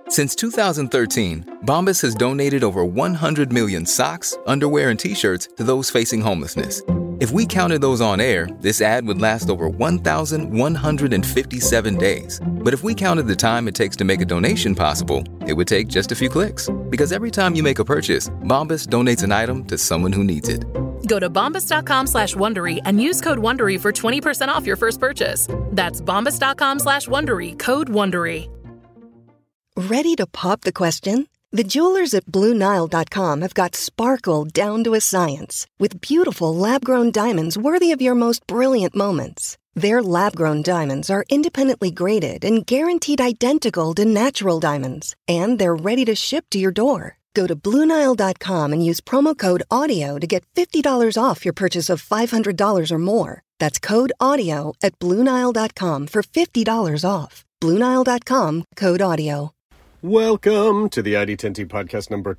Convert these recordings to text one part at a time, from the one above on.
Since 2013, Bombas has donated over 100 million socks, underwear, and T-shirts to those facing homelessness. If we counted those on air, this ad would last over 1,157 days. But if we counted the time it takes to make a donation possible, it would take just a few clicks. Because every time you make a purchase, Bombas donates an item to someone who needs it. Go to bombas.com/Wondery and use code Wondery for 20% off your first purchase. That's bombas.com/Wondery, code Wondery. Ready to pop the question? The jewelers at BlueNile.com have got sparkle down to a science with beautiful lab-grown diamonds worthy of your most brilliant moments. Their lab-grown diamonds are independently graded and guaranteed identical to natural diamonds, and they're ready to ship to your door. Go to BlueNile.com and use promo code AUDIO to get $50 off your purchase of $500 or more. That's code AUDIO at BlueNile.com for $50 off. BlueNile.com, code AUDIO. Welcome to the ID10T podcast number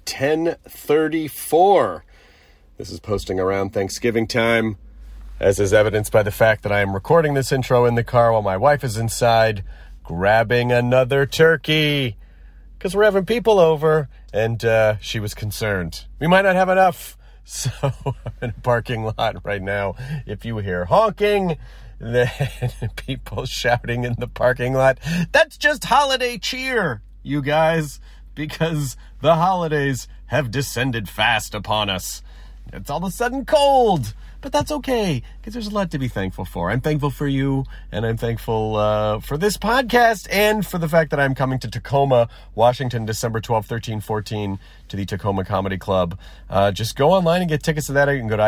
1034. This is posting around Thanksgiving time, as is evidenced by the fact that I am recording this intro in the car while my wife is inside grabbing another turkey. Because we're having people over, and she was concerned. We might not have enough. So I'm in a parking lot right now. If you hear honking, then people shouting in the parking lot, that's just holiday cheer, you guys, because the holidays have descended fast upon us. It's all of a sudden cold, but that's okay, because there's a lot to be thankful for. I'm thankful for you, and I'm thankful for this podcast, and for the fact that I'm coming to Tacoma, Washington, December 12, 13, 14, to the Tacoma Comedy Club. Just go online and get tickets to that. You can go to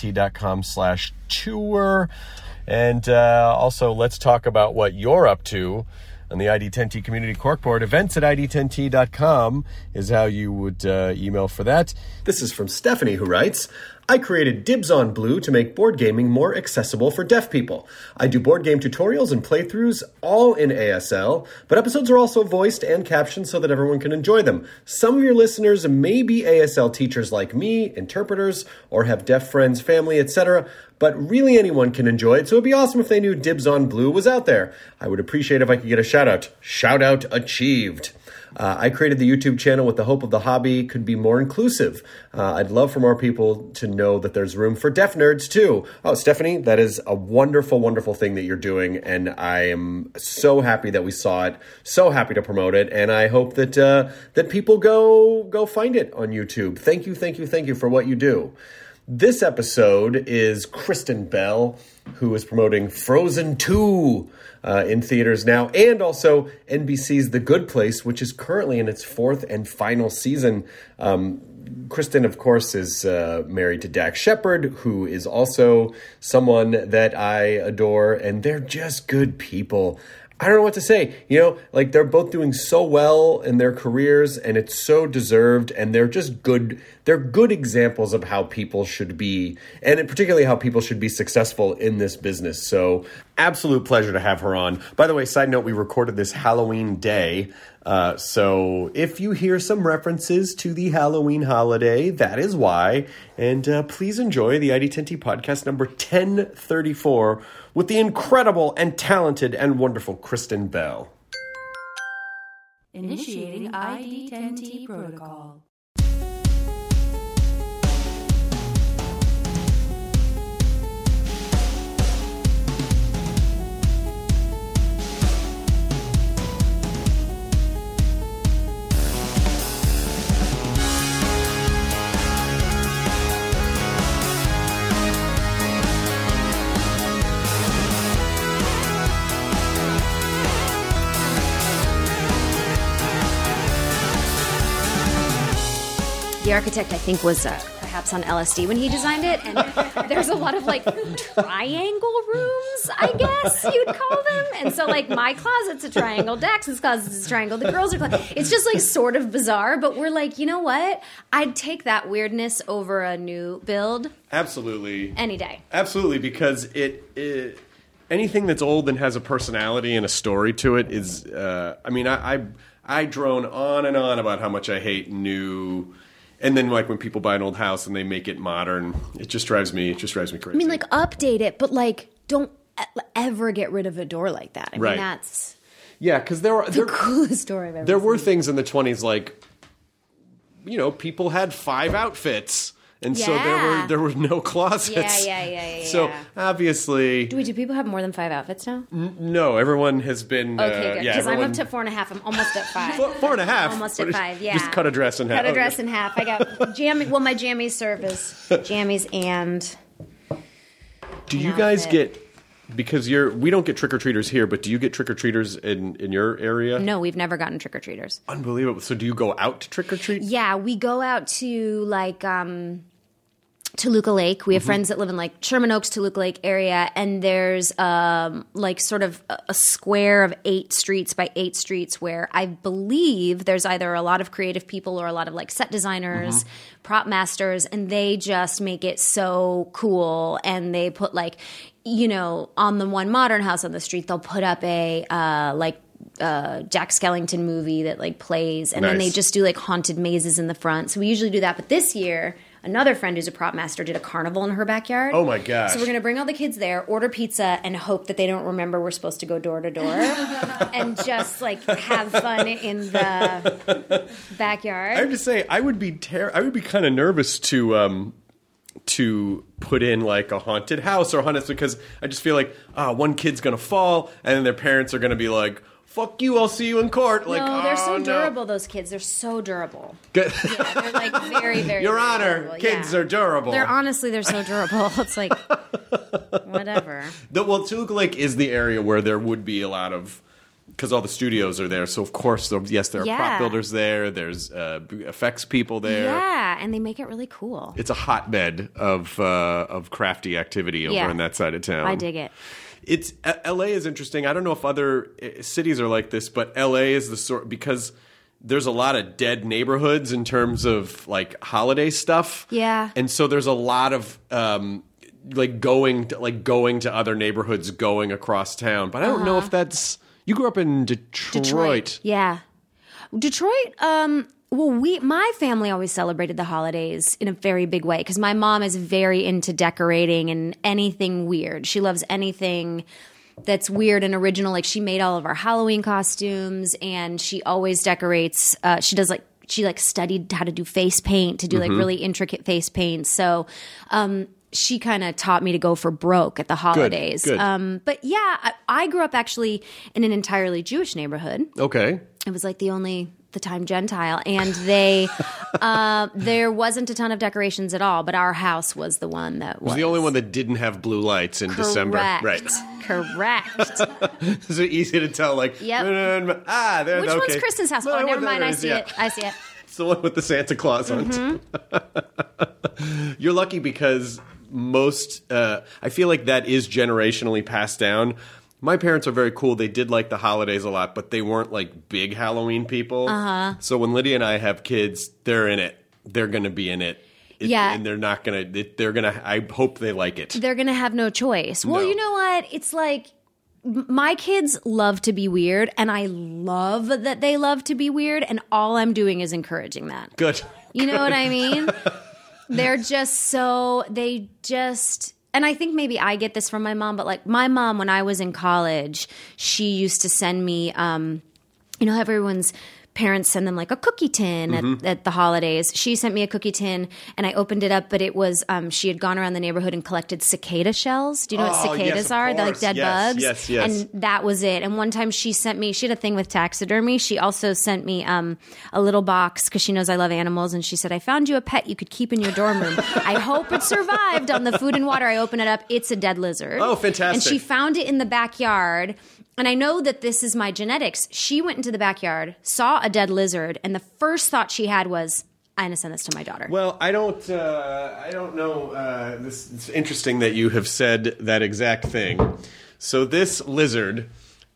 id10t.com/tour. And also, let's talk about what you're up to on the ID10T Community Corkboard. Events at id10t.com is how you would email for that. This is from Stephanie, who writes, I created Dibs on Blue to make board gaming more accessible for deaf people. I do board game tutorials and playthroughs all in ASL, but episodes are also voiced and captioned so that everyone can enjoy them. Some of your listeners may be ASL teachers like me, interpreters, or have deaf friends, family, etc., but really anyone can enjoy it, so it'd be awesome if they knew Dibs on Blue was out there. I would appreciate if I could get a shout-out. Shout-out achieved. I created the YouTube channel with the hope of the hobby could be more inclusive. I'd love for more people to know that there's room for deaf nerds too. Oh, Stephanie, that is a wonderful, wonderful thing that you're doing, and I am so happy that we saw it, so happy to promote it, and I hope that that people go find it on YouTube. Thank you for what you do. This episode is Kristen Bell, who is promoting Frozen 2 in theaters now, and also NBC's The Good Place, which is currently in its fourth and final season. Kristen, of course, is married to Dax Shepard, who is also someone that I adore, and they're just good people. I don't know what to say. You know, like, they're both doing so well in their careers, and it's so deserved, and they're just good. They're good examples of how people should be, and particularly how people should be successful in this business. So, absolute pleasure to have her on. By the way, side note, we recorded this Halloween day. So if you hear some references to the Halloween holiday, that is why. And please enjoy the ID10T podcast number 1034 with the incredible and talented and wonderful Kristen Bell. Initiating ID10T protocol. The architect, I think, was perhaps on LSD when he designed it, and there's a lot of, like, triangle rooms, I guess you'd call them. And so, like, my closet's a triangle, Dax's closet's a triangle, the girls are it's just, like, sort of bizarre, but we're like, you know what? I'd take that weirdness over a new build. Absolutely. Any day. Absolutely, because it anything that's old and has a personality and a story to it is, I drone on and on about how much I hate new. And then, like, when people buy an old house and they make it modern, it just drives me crazy. I mean, like, update it, but, like, don't ever get rid of a door like that. I mean, that's... Yeah, because The coolest story I've ever there seen. were things in the 20s like, people had 5 outfits. And so there were no closets. Yeah. So obviously, Do people have more than 5 outfits now? no, everyone has been. Okay, good. Because I'm everyone- up to 4.5. I'm almost at 5. 4.5. Almost at 5. Yeah. Just cut a dress in half. Cut a dress in half. I got jammy. Well, my jammies serve as jammies and. Do you an guys outfit. get? Because we don't get trick or treaters here, but do you get trick or treaters in your area? No, we've never gotten trick or treaters. Unbelievable. So do you go out to trick or treat? Yeah, we go out to Toluca Lake. We have friends that live in Sherman Oaks, Toluca Lake area, and there's sort of a square of 8 streets by 8 streets where I believe there's either a lot of creative people or a lot of set designers, prop masters, and they just make it so cool. And they put on the one modern house on the street, they'll put up a Jack Skellington movie that plays, and then they just do haunted mazes in the front. So we usually do that. But this year, another friend who's a prop master did a carnival in her backyard. Oh my gosh. So we're going to bring all the kids there, order pizza, and hope that they don't remember we're supposed to go door to door and just have fun in the backyard. I have to say, I would be kind of nervous to put in a haunted house or haunted, because I just feel one kid's going to fall and then their parents are going to be like, fuck you, I'll see you in court. No, they're so durable, those kids. They're so durable. Good. Yeah, they're very, very Your very Honor, durable. kids Yeah. are durable. They're so durable. It's whatever. Toluca Lake is the area where there would be a lot of, because all the studios are there. So of course, there are prop builders there. There's effects people there. Yeah, and they make it really cool. It's a hotbed of crafty activity over on that side of town. I dig it. LA is interesting. I don't know if other cities are like this, but LA is the sort, because there's a lot of dead neighborhoods in terms of holiday stuff. Yeah. And so there's a lot of going to other neighborhoods going across town. But I don't know if that's, you grew up in Detroit. Yeah. Detroit, my family always celebrated the holidays in a very big way because my mom is very into decorating and anything weird. She loves anything that's weird and original. She made all of our Halloween costumes, and she always decorates. She studied how to do face paint, to do really intricate face paint. So, she kind of taught me to go for broke at the holidays. Good. But yeah, I grew up actually in an entirely Jewish neighborhood. Okay. It was the time Gentile, and there wasn't a ton of decorations at all, but our house was the one that was. The only one that didn't have blue lights in December. Right. Correct. So easy to tell, Yep. there. Which okay. one's Kristen's house? Oh, never mind. I see it. It's the one with the Santa Claus on it. You're lucky because most, I feel like that is generationally passed down. My parents are very cool. They did like the holidays a lot, but they weren't big Halloween people. So when Lydia and I have kids, they're in it. They're going to be in it. And they're not going to, I hope they like it. They're going to have no choice. Well, No. you know what? It's my kids love to be weird, and I love that they love to be weird, and all I'm doing is encouraging that. Good. You know what I mean? They're just and I think maybe I get this from my mom, but my mom, when I was in college, she used to send me, how everyone's parents send them a cookie tin at the holidays. She sent me a cookie tin, and I opened it up, but it was she had gone around the neighborhood and collected cicada shells. Do you know what cicadas yes, are? They're dead bugs. Yes. And that was it. And one time she had a thing with taxidermy. She also sent me a little box because she knows I love animals, and she said, I found you a pet you could keep in your dorm room. I hope it survived on the food and water. I open it up. It's a dead lizard. Oh, fantastic. And she found it in the backyard. And I know that this is my genetics. She went into the backyard, saw a dead lizard, and the first thought she had was, I'm going to send this to my daughter. Well, I don't know. It's interesting that you have said that exact thing. So this lizard,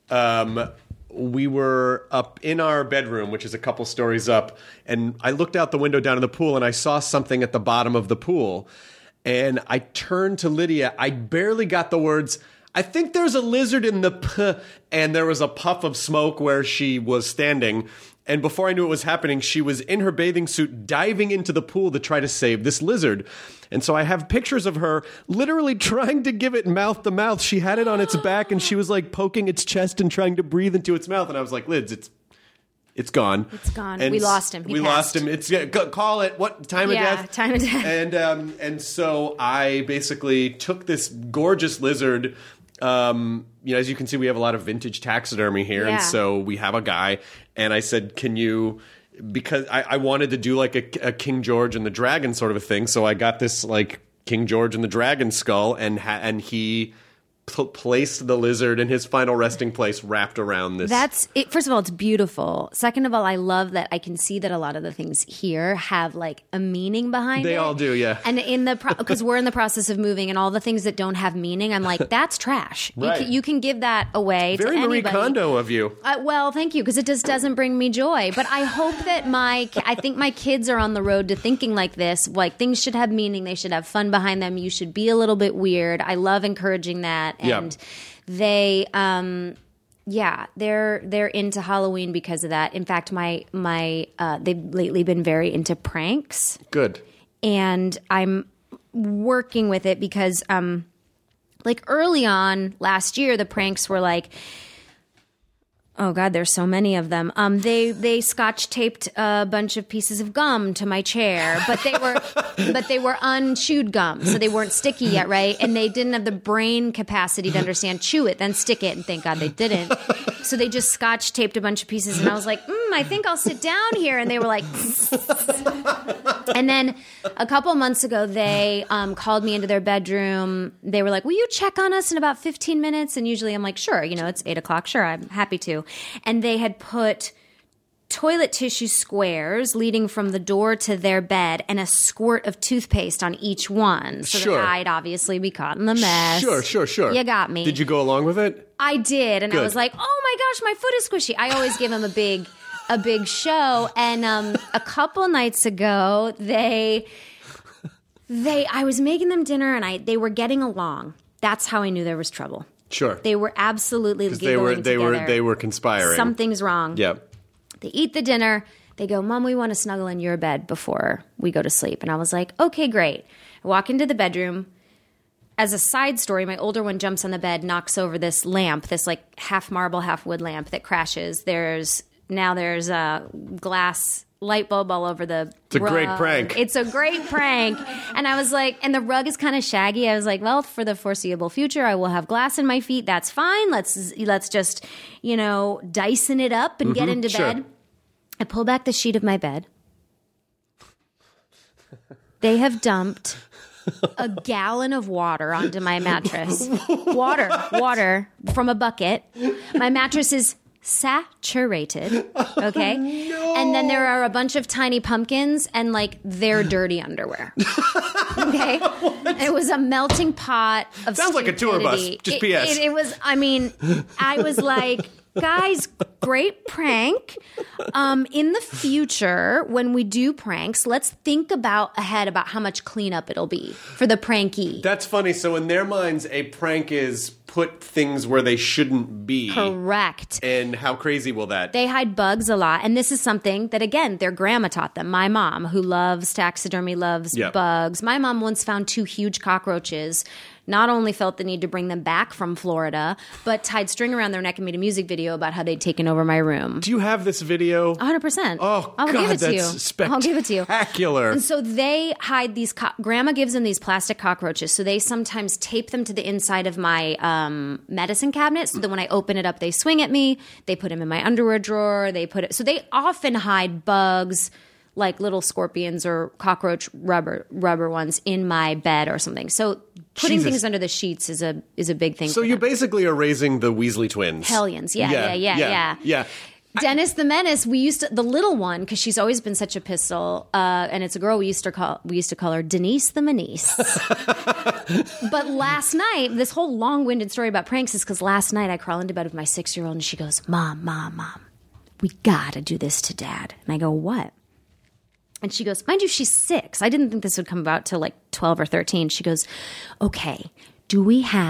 we were up in our bedroom, which is a couple stories up, and I looked out the window down in the pool, and I saw something at the bottom of the pool. And I turned to Lydia. I barely got the words, I think there's a lizard in the and there was a puff of smoke where she was standing. And before I knew it was happening, she was in her bathing suit diving into the pool to try to save this lizard. And so I have pictures of her literally trying to give it mouth to mouth. She had it on its back and she was like poking its chest and trying to breathe into its mouth. And I was like, Liz, it's gone. It's gone. And we lost him. We lost him. It's call it what time of death? Yeah, time of death. And so I basically took this gorgeous lizard. As you can see, we have a lot of vintage taxidermy here, and so we have a guy. And I said, "Can you?" Because I wanted to do like a King George and the Dragon sort of a thing. So I got this like King George and the Dragon skull, and he placed the lizard in his final resting place wrapped around this. That's it. First of all, it's beautiful. Second of all, I love that I can see that a lot of the things here have like a meaning behind it. They all do, yeah. And because we're in the process of moving, and all the things that don't have meaning, I'm like, that's trash. Right. You can give that away Very to Marie anybody. Kondo of you. Well, thank you, because it just doesn't bring me joy. But I hope that I think my kids are on the road to thinking like this. Like, things should have meaning. They should have fun behind them. You should be a little bit weird. I love encouraging that. And they, they're into Halloween because of that. In fact, they've lately been very into pranks. Good. And I'm working with it because, like early on last year, the pranks were like, oh God, there's so many of them. They scotch taped a bunch of pieces of gum to my chair, but they were unchewed gum, so they weren't sticky yet, right? And they didn't have the brain capacity to understand chew it, then stick it, and thank God they didn't. So they just scotch taped a bunch of pieces, and I was like, I think I'll sit down here, and they were like, and then a couple months ago, they called me into their bedroom. They were like, will you check on us in about 15 minutes? And usually I'm like, sure, it's 8:00. Sure, I'm happy to. And they had put toilet tissue squares leading from the door to their bed and a squirt of toothpaste on each one. So that I'd obviously be caught in the mess. Sure. You got me. Did you go along with it? I did. And I was like, oh my gosh, my foot is squishy. I always give them a big show. And a couple nights ago, I was making them dinner and they were getting along. That's how I knew there was trouble. Sure. They were absolutely giggling together. They were conspiring. Something's wrong. Yep. They eat the dinner. They go, Mom, we want to snuggle in your bed before we go to sleep. And I was like, okay, great. I walk into the bedroom. As a side story, my older one jumps on the bed, knocks over this lamp, this like half marble, half wood lamp that crashes. There's a glass light bulb all over the It's a rug. great prank. It's a great prank. And I was like, and the rug is kind of shaggy. I was like, well, for the foreseeable future, I will have glass in my feet. That's fine. Let's just, Dyson it up and get into bed. I pull back the sheet of my bed. They have dumped a gallon of water onto my mattress. Water from a bucket. My mattress is saturated, okay? No. And then there are a bunch of tiny pumpkins and like their dirty underwear. Okay? It was a melting pot of Sounds like a tour bus, just PS. It was, I was like, guys, great prank. In the future, when we do pranks, let's think ahead about how much cleanup it'll be for the prankee. That's funny. So in their minds, a prank is put things where they shouldn't be. Correct. And how crazy will that? They hide bugs a lot. And this is something that, again, their grandma taught them. My mom, who loves taxidermy, loves bugs. My mom once found 2 huge cockroaches. Not only felt the need to bring them back from Florida, but tied string around their neck and made a music video about how they'd taken over my room. Do you have this video? 100%. Oh, I'll God, give it to you. that's spectacular. I'll give it to you. And so they hide these. Grandma gives them these plastic cockroaches. So they sometimes tape them to the inside of my medicine cabinet, so that when I open it up, they swing at me. They put them in my underwear drawer. So they often hide bugs, like little scorpions or cockroach rubber ones, in my bed or something. So putting things under the sheets is a big thing. So you basically are raising the Weasley twins. Hellions. Yeah. Dennis the Menace, the little one, because she's always been such a pistol, and it's a girl we used to call her Denise the Manice. But last night, this whole long-winded story about pranks is because last night I crawl into bed with my 6-year-old and she goes, Mom, we gotta do this to Dad. And I go, what? And she goes, mind you, she's 6. I didn't think this would come about till like 12 or 13. She goes, okay, do we have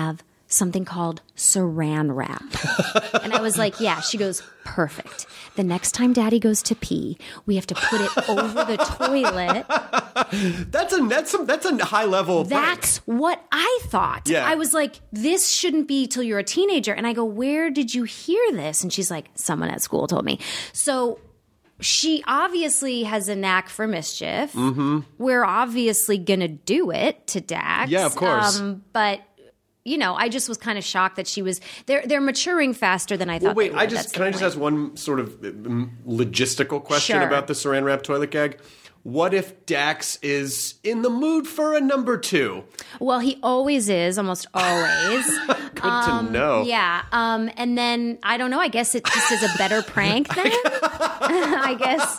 something called saran wrap. And I was like, yeah. She goes, perfect. The next time Daddy goes to pee, we have to put it over the toilet. That's a high level. That's what I thought. Yeah. I was like, this shouldn't be till you're a teenager. And I go, where did you hear this? And she's like, someone at school told me. So she obviously has a knack for mischief. Mm-hmm. We're obviously going to do it to Dax. Yeah, of course. But you know, I just was kind of shocked that she was. They're maturing faster than I thought. Well, wait, they would. can I just ask one sort of logistical question Sure. about the Saran Wrap toilet gag? What if Dax is in the mood for a number 2? Well, he always is, almost always. Good to know. Yeah. And then, I don't know, I guess it just is a better prank then? I guess.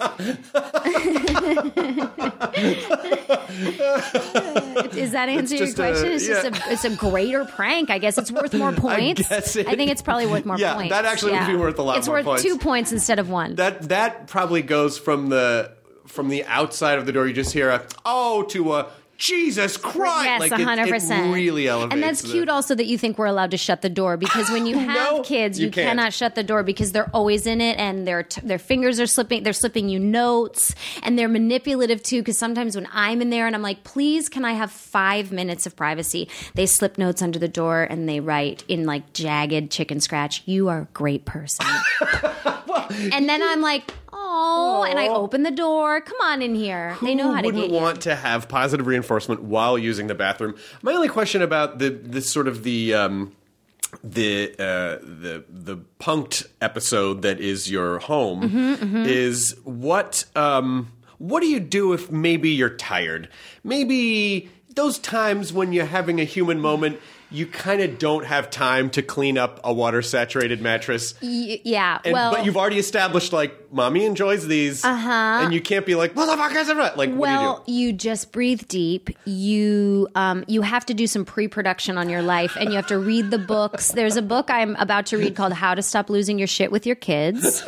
Does that answer your question? It's a greater prank. I guess it's worth more points. I think it's probably worth more points. Yeah, that actually would be worth a lot more points. It's worth 2 points instead of 1. That probably goes from the outside of the door. You just hear to a Jesus Christ. Yes, like 100%. It really elevates. And that's cute also that you think we're allowed to shut the door, because when you have kids, you cannot shut the door because they're always in it, and their fingers are slipping. They're slipping you notes, and they're manipulative too, because sometimes when I'm in there and I'm like, please, can I have 5 minutes of privacy? They slip notes under the door and they write in like jagged chicken scratch, you are a great person. And then I'm like, oh, and I open the door. Come on in here. They know how to get you. Who wouldn't want to have positive reinforcement while using the bathroom? My only question about the punked episode that is your home is what do you do if maybe you're tired? Maybe those times when you're having a human moment, you kind of don't have time to clean up a water-saturated mattress. Yeah, but you've already established, like, Mommy enjoys these. And you can't be like, what the fuck is it? Like, what do you do? Well, you just breathe deep. You have to do some pre-production on your life, and you have to read the books. There's a book I'm about to read called How to Stop Losing Your Shit with Your Kids.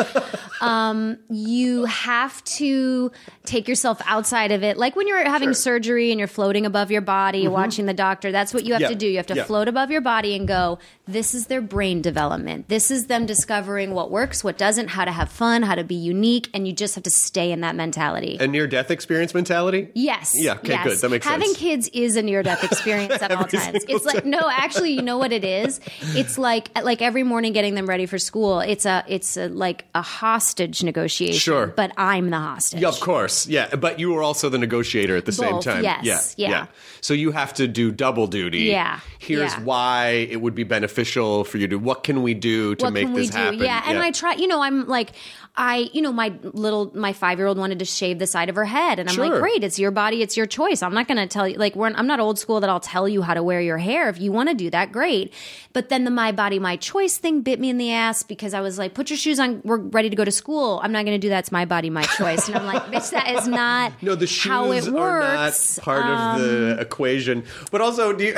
You have to take yourself outside of it. Like when you're having surgery and you're floating above your body, you're watching the doctor, that's what you have to do. You have to float above your body and go, this is their brain development. This is them discovering what works, what doesn't, how to have fun, how to be unique, and you just have to stay in that mentality. A near-death experience mentality? Yes. Yeah, okay, good. That makes sense. Having kids is a near-death experience at all times. It's like, no, actually, you know what it is? It's like every morning getting them ready for school, it's like a hostage negotiation. Sure. But I'm the hostage. Yeah, of course. Yeah, but you were also the negotiator at the same time. Yes. Yeah. So you have to do double duty. Yeah. Here's why it would be beneficial for you to, what can we do to make this happen? Yeah, and I try, I'm like, my 5-year-old wanted to shave the side of her head, and I'm like, great, it's your body, it's your choice. I'm not going to tell you, like, I'm not old school that I'll tell you how to wear your hair. If you want to do that, great. But then the my body, my choice thing bit me in the ass, because I was like, put your shoes on, we're ready to go to school. I'm not going to do that. It's my body, my choice. And I'm like, bitch, that is not no, the shoes how it works. Are not part of the equation. But also, do you...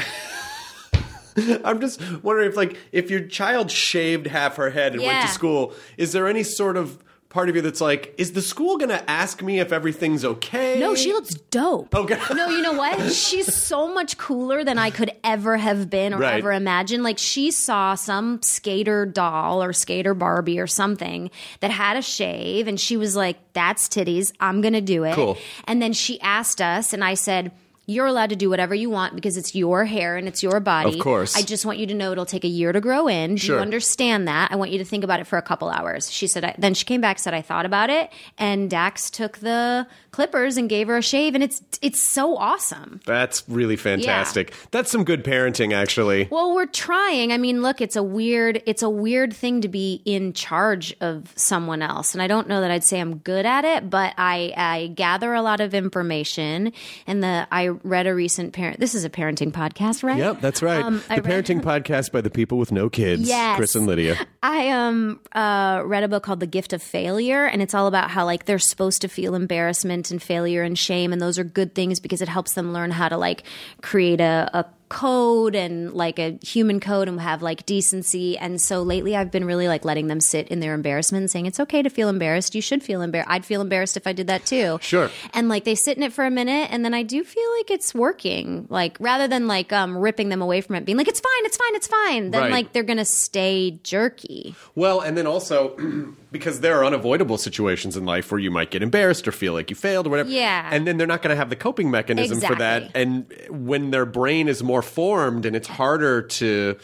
I'm just wondering if your child shaved half her head and went to school, is there any sort of part of you that's like, is the school going to ask me if everything's okay? No, she looks dope. Okay. No, you know what? She's so much cooler than I could ever have been or ever imagine. Like, she saw some skater doll or skater Barbie or something that had a shave, and she was like, that's titties. I'm going to do it. Cool. And then she asked us, and I said, you're allowed to do whatever you want because it's your hair and it's your body. Of course. I just want you to know it'll take a year to grow in. Do you understand that? I want you to think about it for a couple hours. She said, then she came back, said, I thought about it. And Dax took the clippers and gave her a shave. And it's so awesome. That's really fantastic. Yeah. That's some good parenting, actually. Well, we're trying. I mean, look, it's a weird thing to be in charge of someone else. And I don't know that I'd say I'm good at it, but I gather a lot of information. And I read a recent this is a parenting podcast, right? Yep, that's right. The parenting podcast by the people with no kids. Yes. Chris and Lydia. I read a book called The Gift of Failure, and it's all about how, like, they're supposed to feel embarrassment and failure and shame, and those are good things because it helps them learn how to, like, create a code and like a human code and have like decency. And so lately I've been really like letting them sit in their embarrassment and saying, it's okay to feel embarrassed. You should feel embarrassed. I'd feel embarrassed if I did that too. Sure. And like they sit in it for a minute and then I do feel like it's working. Like rather than like ripping them away from it, being like, it's fine, it's fine, it's fine. Then Right. like they're going to stay jerky. Well, and then also because there are unavoidable situations in life where you might get embarrassed or feel like you failed or whatever. Yeah. And then they're not going to have the coping mechanism for that. Exactly. And when their brain is more formed and it's harder to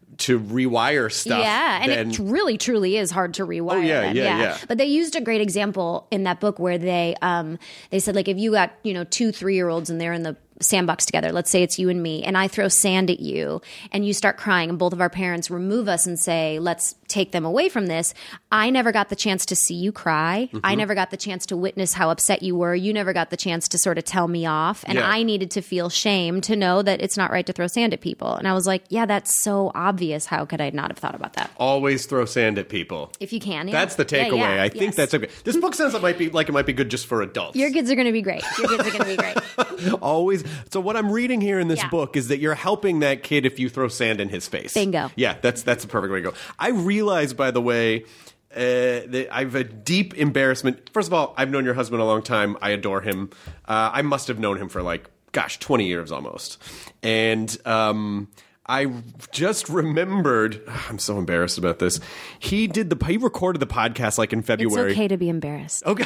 rewire stuff. Yeah, and then, it really, truly is hard to rewire. Oh, yeah, them. yeah. But they used a great example in that book where they said, like, if you got 2 3-year-olds and they're in the sandbox together, let's say it's you and me, and I throw sand at you and you start crying and both of our parents remove us and say, let's take them away from this. I never got the chance to see you cry. I never got the chance to witness how upset you were. You never got the chance to sort of tell me off. And Yeah. I needed to feel shame to know that it's not right to throw sand at people. And I was like, yeah, that's so obvious. How could I not have thought about that? always throw sand at people. If you can, yeah. That's the takeaway. Yeah, I think yes. that's okay. This book sounds like it might be good just for adults. Your kids are going to be great. Your kids are going to be great. Always. So what I'm reading here in this Yeah. book is that you're helping that kid if you throw sand in his face. Bingo. Yeah, that's the perfect way to go. I realize, by the way, that I have a deep embarrassment. First of all, I've known your husband a long time. I adore him. I must have known him for 20 years almost. And I just remembered, I'm so embarrassed about this. He recorded the podcast in February. It's okay to be embarrassed. Okay.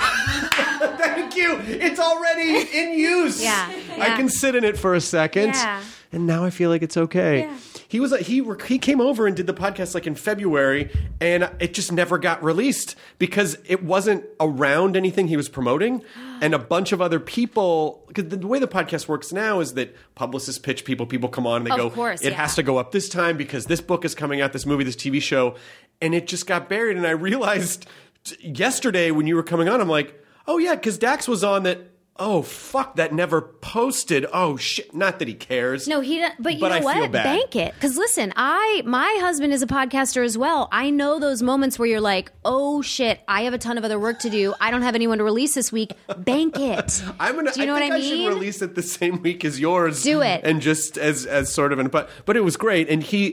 Thank you. It's already in use. Yeah. I can sit in it for a second. Yeah. And now I feel like it's okay. Yeah. He came over and did the podcast in February, and it just never got released because it wasn't around anything he was promoting. And a bunch of other people, because the way the podcast works now is that publicists pitch people come on and they Of go, course, it yeah. has to go up this time because this book is coming out, this movie, this TV show. And it just got buried. And I realized yesterday when you were coming on, I'm like, oh yeah, because Dax was on that. Oh, fuck, that never posted. Oh, shit. Not that he cares. No, he doesn't. But you know I what? feel bad. Bank it. Because listen, my husband is a podcaster as well. I know those moments where you're like, oh shit, I have a ton of other work to do. I don't have anyone to release this week. Bank it. Do you know what I mean? I should release it the same week as yours. Do it. And just as sort of but it was great. And he,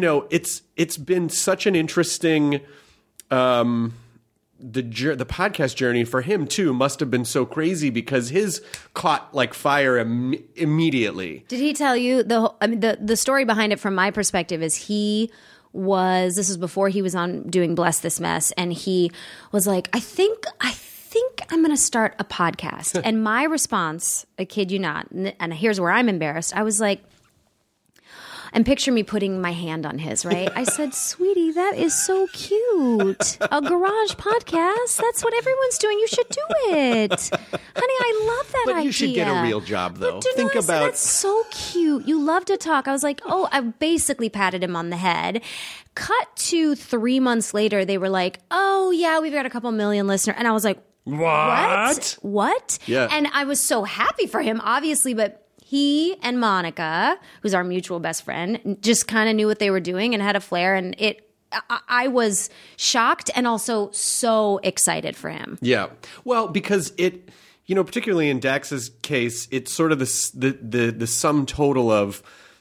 it's been such an interesting the podcast journey for him too must have been so crazy because his caught like fire immediately. Did he tell you the story behind it from my perspective is this was before he was on doing Bless This Mess, and he was like, I think I'm going to start a podcast. And my response, I kid you not, and here's where I'm embarrassed. I was like, and picture me putting my hand on his, right? I said, sweetie, that is so cute. A garage podcast. That's what everyone's doing. You should do it. Honey, I love that idea. But you should get a real job, though. Think about that's so cute. You love to talk. I was like, oh, I basically patted him on the head. Cut to 3 months later, they were like, oh, yeah, we've got a couple million listeners. And I was like, What? Yeah. And I was so happy for him, obviously, but he and Monica, who's our mutual best friend, just kind of knew what they were doing and had a flair. And I was shocked and also so excited for him. Yeah. Well, because it, particularly in Dax's case, it's sort of the sum total of,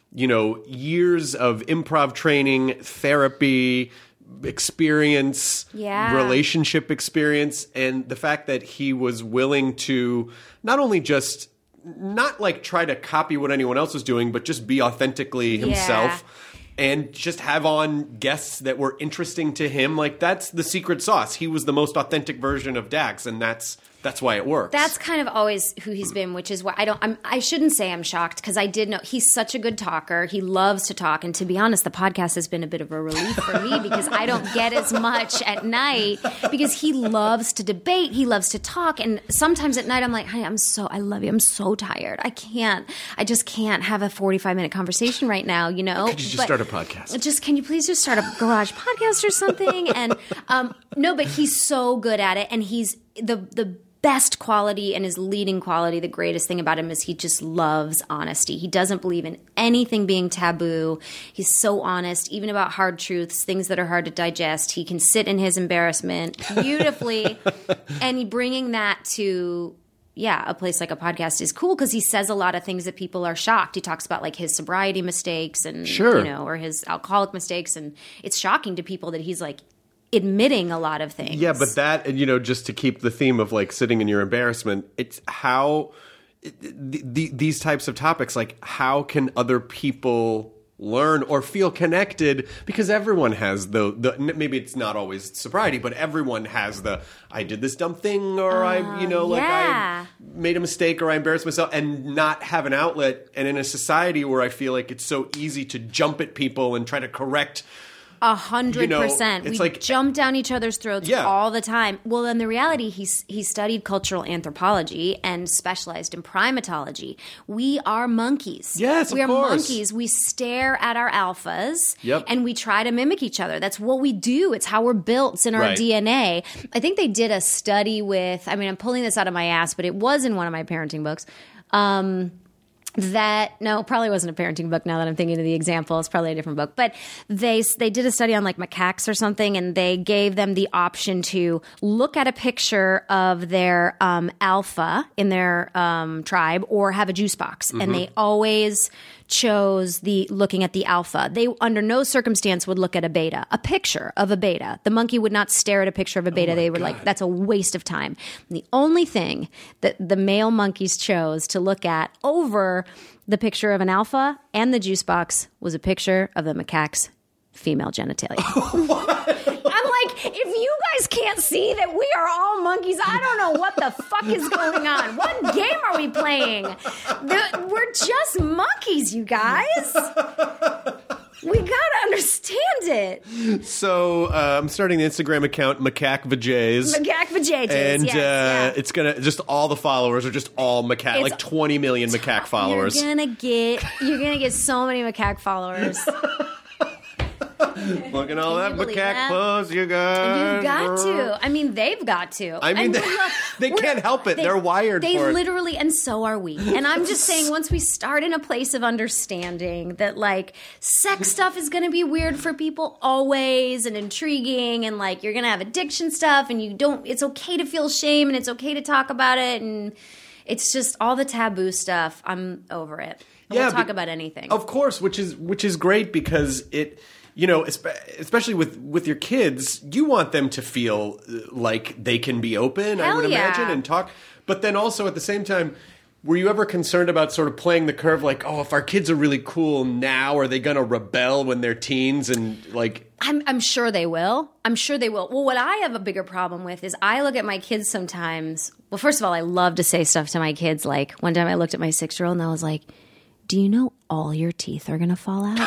years of improv training, therapy, experience, relationship experience, and the fact that he was willing to not only just not try to copy what anyone else was doing, but just be authentically himself and just have on guests that were interesting to him. That's the secret sauce. He was the most authentic version of Dax, and that's why it works. That's kind of always who he's been, which is why I shouldn't say I'm shocked because I did know he's such a good talker. He loves to talk. And to be honest, the podcast has been a bit of a relief for me because I don't get as much at night because he loves to debate. He loves to talk. And sometimes at night I'm like, honey, I love you. I'm so tired. I just can't have a 45-minute conversation right now, Could you just start a podcast? Can you please just start a garage podcast or something? And no, but he's so good at it. And he's the best quality and his leading quality, the greatest thing about him is he just loves honesty. He doesn't believe in anything being taboo. He's so honest, even about hard truths, things that are hard to digest. He can sit in his embarrassment beautifully and bringing that to a place like a podcast is cool because he says a lot of things that people are shocked. He talks about like his sobriety mistakes and, or his alcoholic mistakes. And it's shocking to people that he's like admitting a lot of things. Yeah, but that, just to keep the theme of like sitting in your embarrassment, it's how these types of topics, like how can other people learn or feel connected, because everyone has the maybe it's not always sobriety, but everyone has I did this dumb thing, or I made a mistake, or I embarrassed myself, and not have an outlet. And in a society where I feel like it's so easy to jump at people and try to correct 100%. It's we like jump down each other's throats all the time. Well, in the reality, he studied cultural anthropology and specialized in primatology. We are monkeys. Yes, we of are course. monkeys. We stare at our alphas, Yep. and we try to mimic each other. That's what we do. It's how we're built. It's in our Right. DNA. I think they did a study with. I mean, I'm pulling this out of my ass, but it was in one of my parenting books. Probably wasn't a parenting book now that I'm thinking of the example. It's probably a different book. But they did a study on like macaques or something, and they gave them the option to look at a picture of their alpha in their tribe or have a juice box. Mm-hmm. And they always chose looking at the alpha. They under no circumstance would look at a beta, a picture of a beta. The monkey would not stare at a picture of a beta. They were like, that's a waste of time. And the only thing that the male monkeys chose to look at over the picture of an alpha and the juice box was a picture of the macaque's female genitalia. I'm like, if you guys can't see that we are all monkeys, I don't know what the fuck is going on. What game are we playing? We're just monkeys, you guys. We gotta understand it. So I'm starting the Instagram account Macaque Vajays. Macaque Vajays, and yes. it's gonna just all the followers are just all macaque, like 20 million macaque followers. You're gonna get so many macaque followers. Look at all that macaque clothes you got. You got to. I mean, they've got to. I mean, they can't help it. They're wired for it. They literally, and so are we. And I'm just saying, once we start in a place of understanding that, like, sex stuff is going to be weird for people always and intriguing, and, like, you're going to have addiction stuff, and it's okay to feel shame, and it's okay to talk about it, and it's just all the taboo stuff. I'm over it. We'll talk about anything. Of course, which is great because it... especially with your kids, you want them to feel like they can be open, I would imagine, and talk. But then also at the same time, were you ever concerned about sort of playing the curve like, oh, if our kids are really cool now, are they going to rebel when they're teens? And like... I'm sure they will. I'm sure they will. Well, what I have a bigger problem with is I look at my kids sometimes. Well, first of all, I love to say stuff to my kids. Like one time I looked at my 6-year-old and I was like, do you know all your teeth are going to fall out?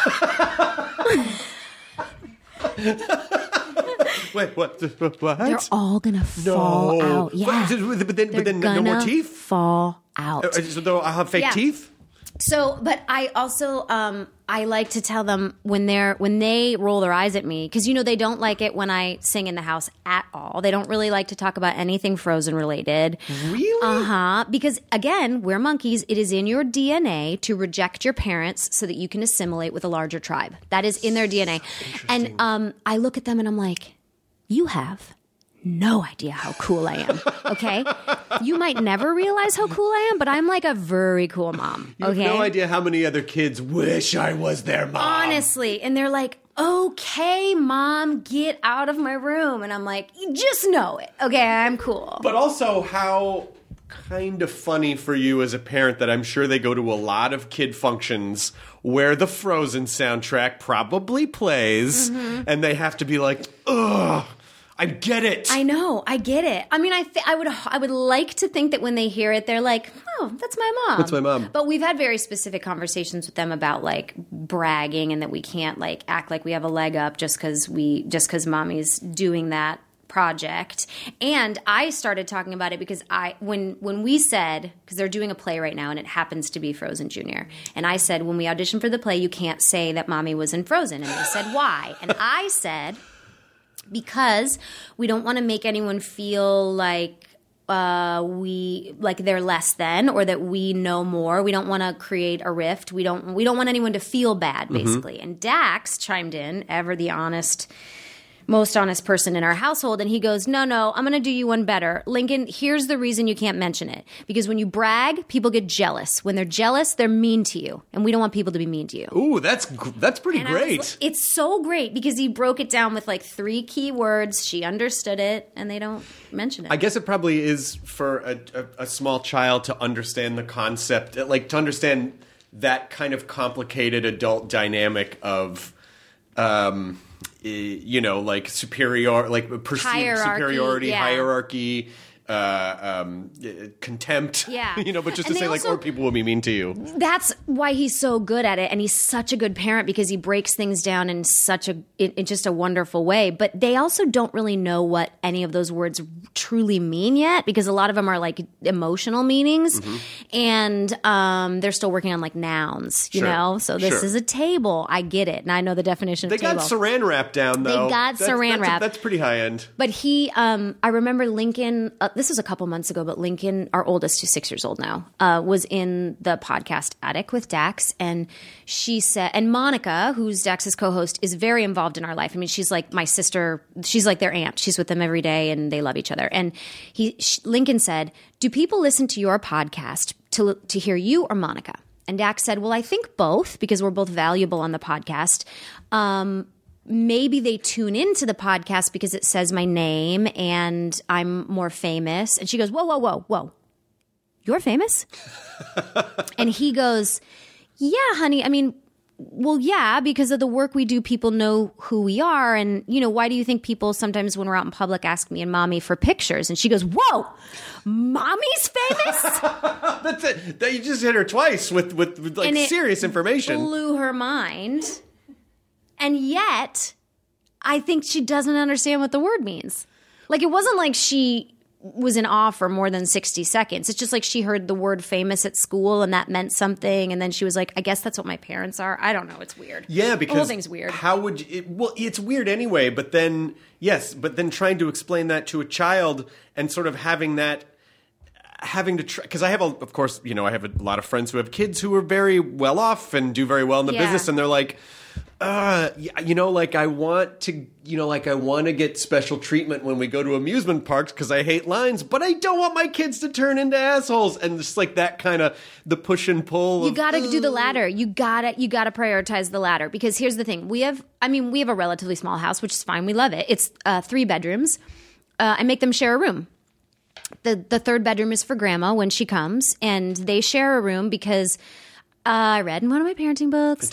Wait, what? They're all gonna fall out. Yeah, but then no more teeth. Fall out. So I'll have fake teeth. So, but I also I like to tell them when they roll their eyes at me, because they don't like it when I sing in the house at all. They don't really like to talk about anything Frozen related. Really? Because again, we're monkeys. It is in your DNA to reject your parents so that you can assimilate with a larger tribe. That is in their DNA. And I look at them and I'm like, you have no idea how cool I am, okay? You might never realize how cool I am, but I'm like a very cool mom, okay? You have no idea how many other kids wish I was their mom. Honestly. And they're like, okay, Mom, get out of my room. And I'm like, you just know it, okay? I'm cool. But also how kind of funny for you as a parent that I'm sure they go to a lot of kid functions where the Frozen soundtrack probably plays, and they have to be like, ugh. I get it. I know. I get it. I mean, I would like to think that when they hear it, they're like, oh, that's my mom. That's my mom. But we've had very specific conversations with them about like bragging and that we can't like act like we have a leg up just because mommy's doing that project. And I started talking about it because when we said, because they're doing a play right now and it happens to be Frozen Junior, and I said, when we audition for the play, you can't say that mommy was in Frozen. And they said, why? And I said, because we don't want to make anyone feel like they're less than, or that we know more. We don't want to create a rift. We don't want anyone to feel bad, basically. And Dax chimed in, ever the honest most honest person in our household. And he goes, no, I'm going to do you one better. Lincoln, here's the reason you can't mention it. Because when you brag, people get jealous. When they're jealous, they're mean to you. And we don't want people to be mean to you. Ooh, that's pretty great. It's so great because he broke it down with like 3 key words. She understood it, and they don't mention it. I guess it probably is for a small child to understand the concept, like to understand that kind of complicated adult dynamic of, like superior, like perceived hierarchy, superiority, yeah. hierarchy, contempt. Yeah. But just to And say, they like, also- or people will be mean to you. That's why he's so good at it, and he's such a good parent because he breaks things down in in just a wonderful way. But they also don't really know what any of those words truly mean yet, because a lot of them are like emotional meanings, and they're still working on like nouns, you Sure. know. So this Sure. is a table. I get it, and I know the definition They of table. got saran wrap down, though. They got saran wrap. That's pretty high end. But he, I remember Lincoln, this was a couple months ago, but Lincoln, our oldest, who's 6 years old now, was in the podcast Attic with Dax. And she said, and Monica, who's Dax's co-host, is very involved in our life. I mean, she's like my sister. She's like their aunt. She's with them every day and they love each other. And Lincoln said, do people listen to your podcast to hear you or Monica? And Dax said, well, I think both, because we're both valuable on the podcast. Maybe they tune into the podcast because it says my name and I'm more famous. And she goes, whoa. You're famous? And he goes, yeah, honey. I mean, well, yeah, because of the work we do, people know who we are. And, why do you think people sometimes when we're out in public ask me and mommy for pictures? And she goes, whoa, mommy's famous? That's it. You just hit her twice with like And it serious information. Blew her mind. And yet, I think she doesn't understand what the word means. Like, it wasn't like she was in awe for more than 60 seconds. It's just like she heard the word famous at school and that meant something. And then she was like, I guess that's what my parents are. I don't know. It's weird. Yeah, because the whole thing's weird. How would you, it's weird anyway, but then trying to explain that to a child and sort of having to try, because I have of course, I have a lot of friends who have kids who are very well off and do very well in the business, and they're like, I want to get special treatment when we go to amusement parks because I hate lines, but I don't want my kids to turn into assholes. And just like that kind of the push and pull. You gotta do the latter. You gotta prioritize the latter, because here's the thing. We have a relatively small house, which is fine. We love it. It's 3 bedrooms. I make them share a room. The 3rd bedroom is for grandma when she comes, and they share a room because I read in one of my parenting books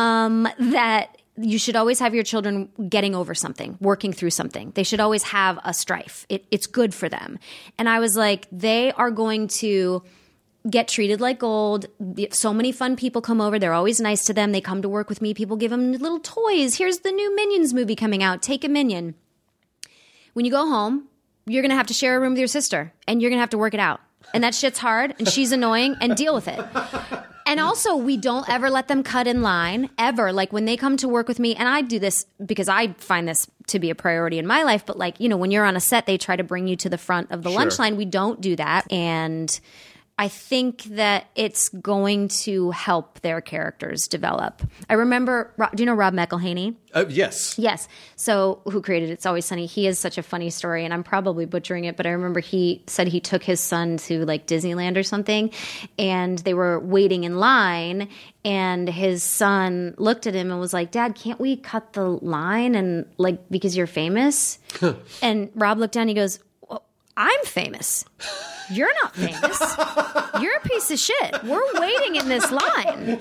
that you should always have your children getting over something, working through something. They should always have a strife. It's good for them. And I was like, they are going to get treated like gold. So many fun people come over. They're always nice to them. They come to work with me. People give them little toys. Here's the new Minions movie coming out. Take a Minion. When you go home, you're going to have to share a room with your sister, and you're going to have to work it out. And that shit's hard, and she's annoying, and deal with it. And also, we don't ever let them cut in line, ever. Like, when they come to work with me, and I do this because I find this to be a priority in my life, but like, when you're on a set, they try to bring you to the front of the lunch line. We don't do that. And I think that it's going to help their characters develop. I remember, do you know Rob McElhaney? Yes. Yes. So who created It's Always Sunny? He has such a funny story, and I'm probably butchering it, but I remember he said he took his son to like Disneyland or something, and they were waiting in line, and his son looked at him and was like, Dad, can't we cut the line and like, because you're famous? And Rob looked down and he goes, well, I'm famous. You're not famous. You're a piece of shit. We're waiting in this line.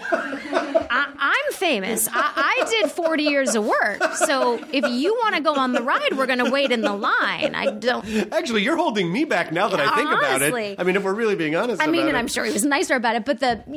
I'm famous. I did 40 years of work. So if you want to go on the ride, we're going to wait in the line. I don't. Actually, you're holding me back now that I think about it. I mean, if we're really being honest about it. And I'm sure he was nicer about it. But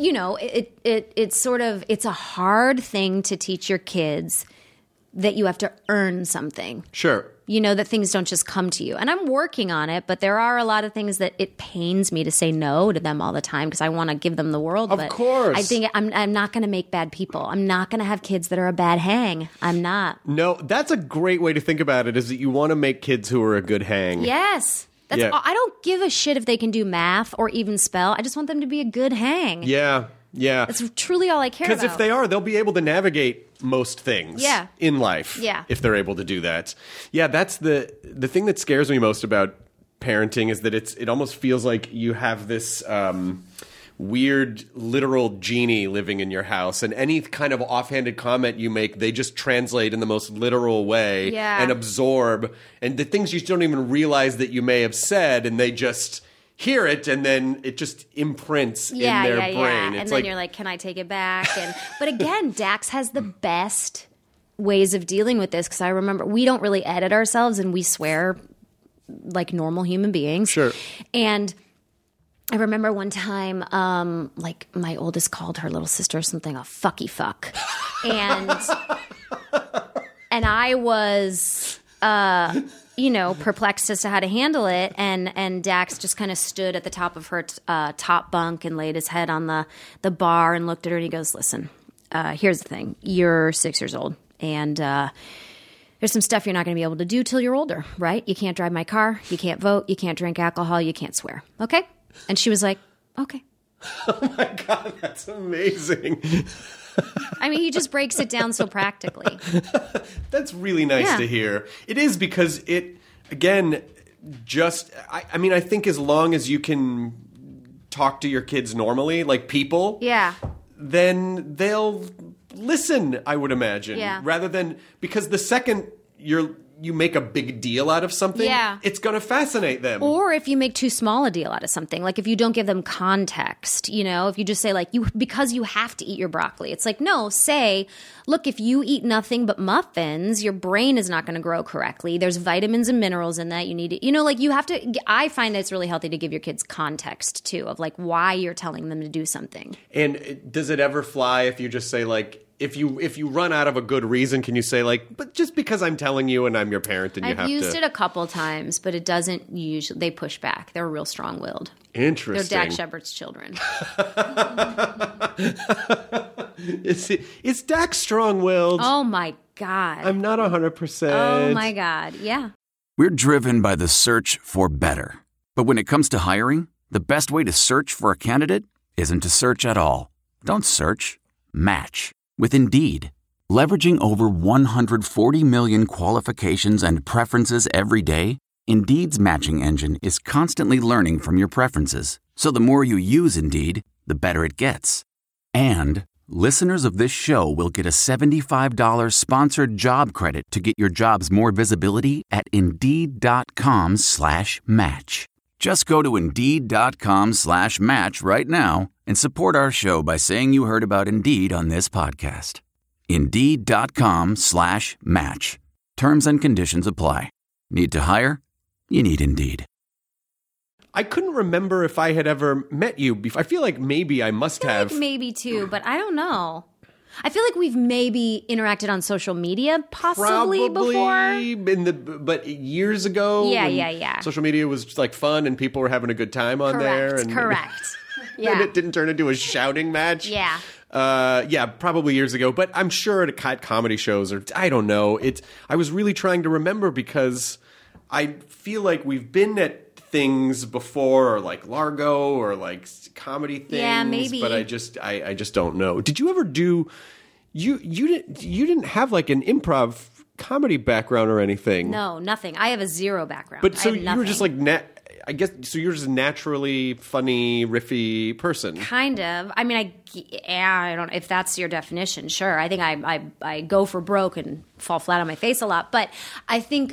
it's a hard thing to teach your kids that you have to earn something. Sure. That things don't just come to you. And I'm working on it, but there are a lot of things that it pains me to say no to them all the time because I want to give them the world. Of course. I think I'm not going to make bad people. I'm not going to have kids that are a bad hang. I'm not. No, that's a great way to think about it, is that you want to make kids who are a good hang. Yes. I don't give a shit if they can do math or even spell. I just want them to be a good hang. Yeah. Yeah. That's truly all I care about. Because if they are, they'll be able to navigate most things in life. Yeah. If they're able to do that. Yeah, that's the thing that scares me most about parenting is that it almost feels like you have this weird literal genie living in your house, and any kind of offhanded comment you make, they just translate in the most literal way and absorb, and the things you don't even realize that you may have said, and they just hear it, and then it just imprints in their brain. Yeah. It's and then you're like, can I take it back? But again, Dax has the best ways of dealing with this, because I remember we don't really edit ourselves, and we swear like normal human beings. Sure. And I remember one time, like my oldest called her little sister or something a fucky fuck, and I was, perplexed as to how to handle it, and Dax just kind of stood at the top of her top bunk and laid his head on the bar and looked at her, and he goes, "Listen, here's the thing: you're 6 years old, and there's some stuff you're not going to be able to do till you're older, right? You can't drive my car, you can't vote, you can't drink alcohol, you can't swear, okay?" And she was like, okay. Oh my God, that's amazing. I mean, he just breaks it down so practically. That's really nice to hear. It is, because it, again, I mean, I think as long as you can talk to your kids normally, like people, then they'll listen, I would imagine. Yeah. Rather than, because the second you make a big deal out of something, it's going to fascinate them. Or if you make too small a deal out of something, like if you don't give them context, if you just say like, because you have to eat your broccoli, it's like, no, say, look, if you eat nothing but muffins, your brain is not going to grow correctly. There's vitamins and minerals in that. You need to, like you have to, I find that it's really healthy to give your kids context too, of like why you're telling them to do something. And does it ever fly if you just say like, if you run out of a good reason, can you say like, but just because I'm telling you and I'm your parent and you have to... I've used it a couple times, but it doesn't usually... They push back. They're real strong-willed. Interesting. They're Dax Shepard's children. Is Dax strong-willed? Oh, my God. I'm not 100%. Oh, my God. Yeah. We're driven by the search for better. But when it comes to hiring, the best way to search for a candidate isn't to search at all. Don't search. Match. With Indeed. Leveraging over 140 million qualifications and preferences every day, Indeed's matching engine is constantly learning from your preferences. So the more you use Indeed, the better it gets. And listeners of this show will get a $75 sponsored job credit to get your jobs more visibility at Indeed.com/match. Just go to Indeed.com/match right now and support our show by saying you heard about Indeed on this podcast. Indeed.com/match. Terms and conditions apply. Need to hire? You need Indeed. I couldn't remember if I had ever met you before. I feel like maybe I must have. Like maybe too, but I don't know. I feel like we've maybe interacted on social media possibly before. But years ago. Yeah. Social media was just like fun and people were having a good time on there. Correct. Yeah. And it didn't turn into a shouting match. Yeah. Probably years ago. But I'm sure at comedy shows or I don't know. I was really trying to remember because I feel like we've been at things before, or like Largo, or like comedy things. Yeah, maybe. But I just don't know. Did you ever do? You didn't have like an improv comedy background or anything? No, nothing. I have a zero background. But so you were just like I guess so. You're just a naturally funny, riffy person. Kind of. I mean, I don't. If that's your definition, sure. I think I go for broke and fall flat on my face a lot. But I think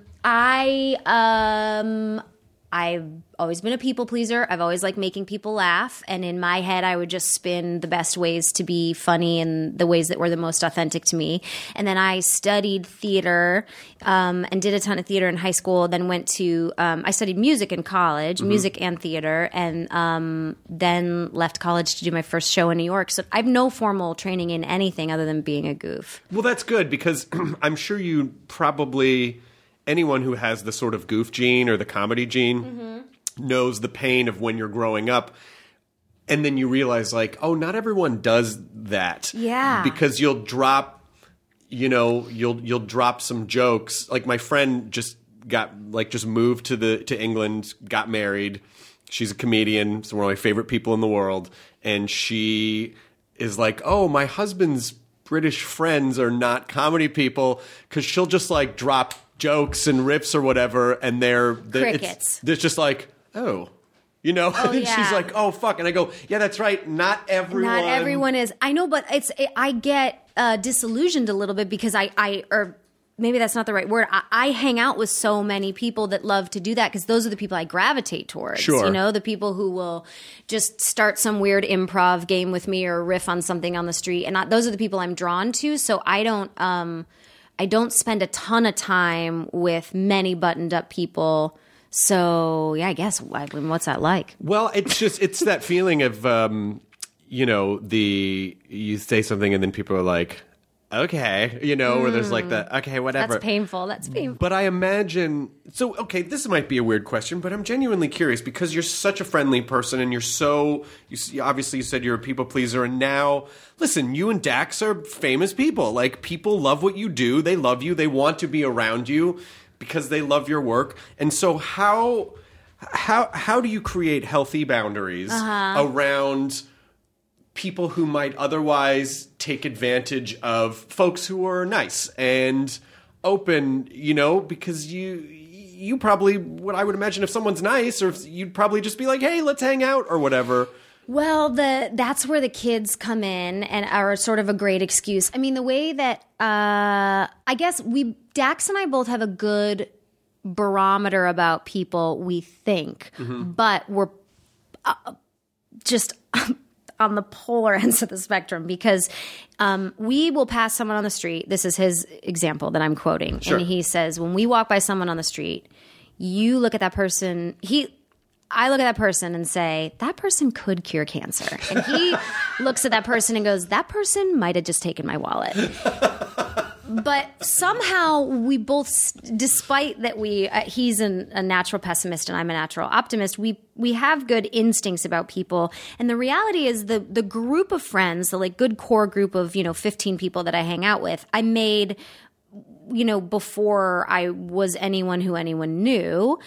I've always been a people pleaser. I've always liked making people laugh. And in my head, I would just spin the best ways to be funny and the ways that were the most authentic to me. And then I studied theater and did a ton of theater in high school. Then went to I studied music in college, music and theater, and then left college to do my first show in New York. So I have no formal training in anything other than being a goof. Well, that's good because I'm sure you probably... Anyone who has the sort of goof gene or the comedy gene knows the pain of when you're growing up and then you realize like, oh, not everyone does that. Yeah. Because you'll drop, you'll drop some jokes. Like my friend just moved to England, got married, She's a comedian. She's one of my favorite people in the world. And she is like, oh, my husband's British friends are not comedy people, because she'll just like drop jokes and riffs or whatever, and they're crickets. It's just like, oh, you know. Oh, and yeah. she's like, oh fuck, and I go, yeah, that's right. Not everyone is. I know, but I get disillusioned a little bit because or maybe that's not the right word. I hang out with so many people that love to do that, because those are the people I gravitate towards. Sure. You know, the people who will just start some weird improv game with me or riff on something on the street, and those are the people I'm drawn to. So I don't spend a ton of time with many buttoned up people. So yeah, I guess what's that like? Well, it's that feeling of you say something and then people are like, okay, where there's like the, okay, whatever. That's painful. But I imagine, so, okay, this might be a weird question, but I'm genuinely curious, because you're such a friendly person, and obviously you said you're a people pleaser, and now, listen, you and Dax are famous people. Like, people love what you do. They love you. They want to be around you because they love your work. And so how do you create healthy boundaries around people who might otherwise take advantage of folks who are nice and open, because you probably, what I would imagine, if someone's nice, or if you'd probably just be like, hey, let's hang out or whatever. Well, that's where the kids come in and are sort of a great excuse. I mean, the way that I guess Dax and I both have a good barometer about people, we think, but we're just on the polar ends of the spectrum, because we will pass someone on the street. This is his example that I'm quoting. Sure. And he says, when we walk by someone on the street, you look at that person, I look at that person and say, that person could cure cancer. And he looks at that person and goes, that person might have just taken my wallet. But somehow we both, despite that he's a natural pessimist and I'm a natural optimist, we have good instincts about people. And the reality is the group of friends, the like good core group of, 15 people that I hang out with, I made, before I was anyone who anyone knew.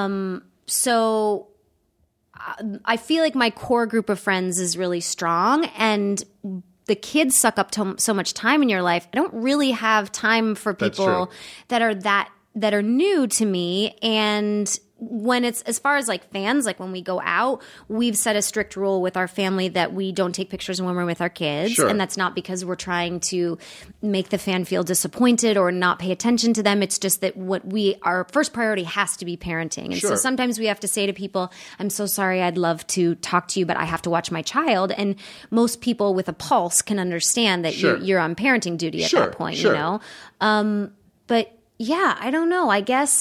So I feel like my core group of friends is really strong, and the kids suck up so much time in your life. I don't really have time for people that are new to me. And when it's, as far as like fans, like when we go out, we've set a strict rule with our family that we don't take pictures when we're with our kids. Sure. And that's not because we're trying to make the fan feel disappointed or not pay attention to them. It's just that our first priority has to be parenting. And so sometimes we have to say to people, I'm so sorry, I'd love to talk to you, but I have to watch my child. And most people with a pulse can understand that you're on parenting duty at that point, but yeah, I don't know. I guess,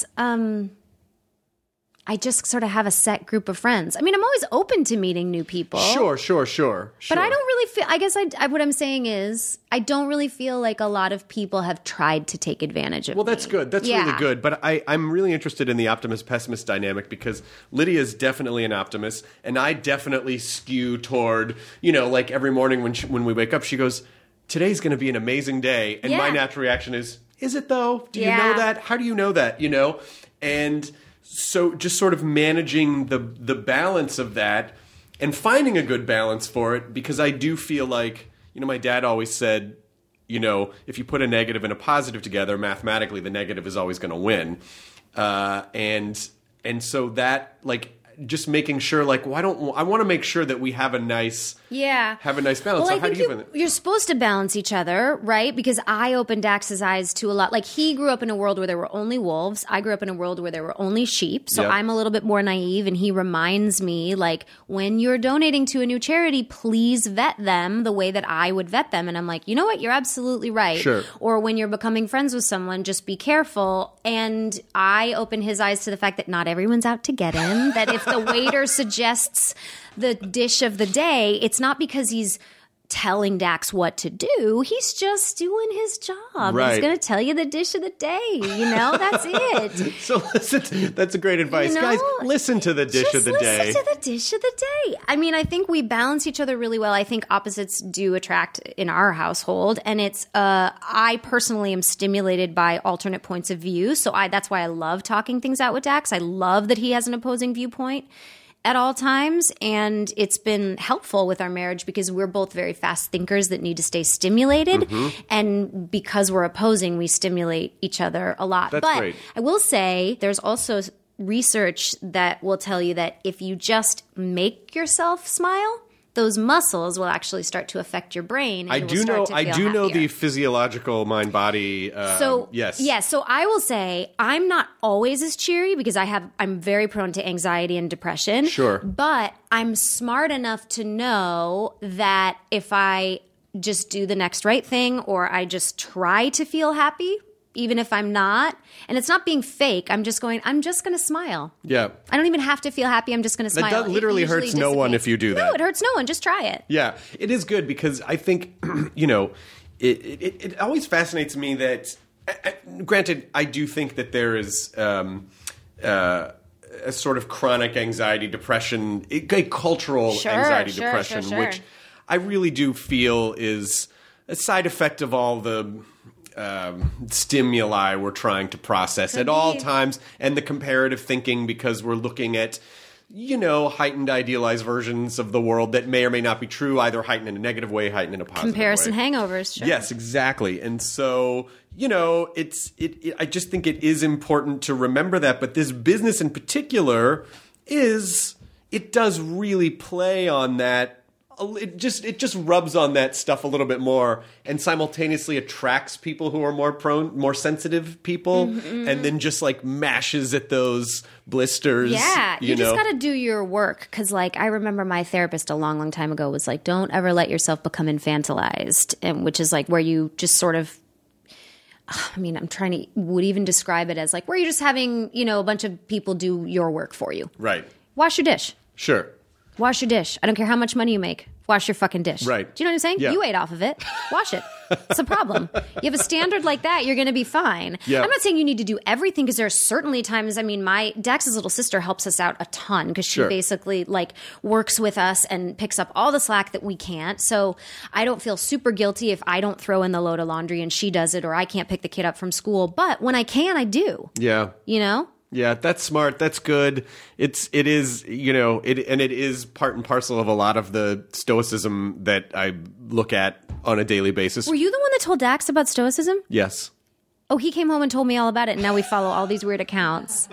I just sort of have a set group of friends. I mean, I'm always open to meeting new people. Sure. But I don't really feel, I guess what I'm saying is, I don't really feel like a lot of people have tried to take advantage of me. Well, that's good. That's really good. But I'm really interested in the optimist-pessimist dynamic, because Lydia's definitely an optimist, and I definitely skew toward, like every morning when we wake up, she goes, today's going to be an amazing day. And my natural reaction is it though? Do you know that? How do you know that? And so just sort of managing the balance of that and finding a good balance for it, because I do feel like, my dad always said, if you put a negative and a positive together, mathematically the negative is always going to win. And so that, like, just making sure, like, I want to make sure that we have a nice balance. Well, so I how do think you find it? you're supposed to balance each other, right? Because I opened Dax's eyes to a lot. Like, he grew up in a world where there were only wolves. I grew up in a world where there were only sheep. So I'm a little bit more naive, and he reminds me, like, when you're donating to a new charity, please vet them the way that I would vet them. And I'm like, you know what? You're absolutely right. Sure. Or when you're becoming friends with someone, just be careful. And I open his eyes to the fact that not everyone's out to get him. That if the waiter suggests the dish of the day, it's not because he's telling Dax what to do. He's just doing his job. Right. He's going to tell you the dish of the day. That's it. So listen, that's a great advice. Guys, listen to the dish of the day. Listen to the dish of the day. I mean, I think we balance each other really well. I think opposites do attract in our household. And it's, I personally am stimulated by alternate points of view. So that's why I love talking things out with Dax. I love that he has an opposing viewpoint. at all times, and it's been helpful with our marriage because we're both very fast thinkers that need to stay stimulated, and because we're opposing, we stimulate each other a lot. That's but great. I will say there's also research that will tell you that if you just make yourself smile, those muscles will actually start to affect your brain. And I you will do start know. to I feel do know happier. the physiological mind-body. Yes. Yes. So I will say I'm not always as cheery because I'm very prone to anxiety and depression. Sure. But I'm smart enough to know that if I just do the next right thing or I just try to feel happy, even if I'm not, and it's not being fake, I'm just going to smile. Yeah. I don't even have to feel happy. I'm just going to smile. That literally It usually hurts no one dissipates. if you do that. No, it hurts no one. Just try it. Yeah, it is good because I think, it always fascinates me that, granted, I do think that there is a sort of chronic anxiety, depression, a cultural anxiety, depression, sure. which I really do feel is a side effect of all the stimuli we're trying to process at all times, and the comparative thinking because we're looking at heightened, idealized versions of the world that may or may not be true, either heightened in a negative way, heightened in a positive Comparison way. hangovers. Sure. Yes, exactly. And so, I just think it is important to remember that. But this business in particular it does really play on that. It just rubs on that stuff a little bit more, and simultaneously attracts people who are more sensitive people, and then just like mashes at those blisters. Yeah, you just got to do your work because, I remember my therapist a long, long time ago was like, "Don't ever let yourself become infantilized," and which is like where you just sort of. I mean, would even describe it as like where you're just having a bunch of people do your work for you. Right. Wash your dish. Sure. Wash your dish. I don't care how much money you make. Wash your fucking dish. Right. Do you know what I'm saying? Yeah. You ate off of it. Wash it. It's a problem. You have a standard like that, you're going to be fine. Yeah. I'm not saying you need to do everything because there are certainly times, my Dax's little sister helps us out a ton because she Sure. basically works with us and picks up all the slack that we can't. So I don't feel super guilty if I don't throw in the load of laundry and she does it, or I can't pick the kid up from school. But when I can, I do. Yeah. Yeah, that's smart. That's good. It is part and parcel of a lot of the stoicism that I look at on a daily basis. Were you the one that told Dax about stoicism? Yes. Oh, he came home and told me all about it, and now we follow all these weird accounts.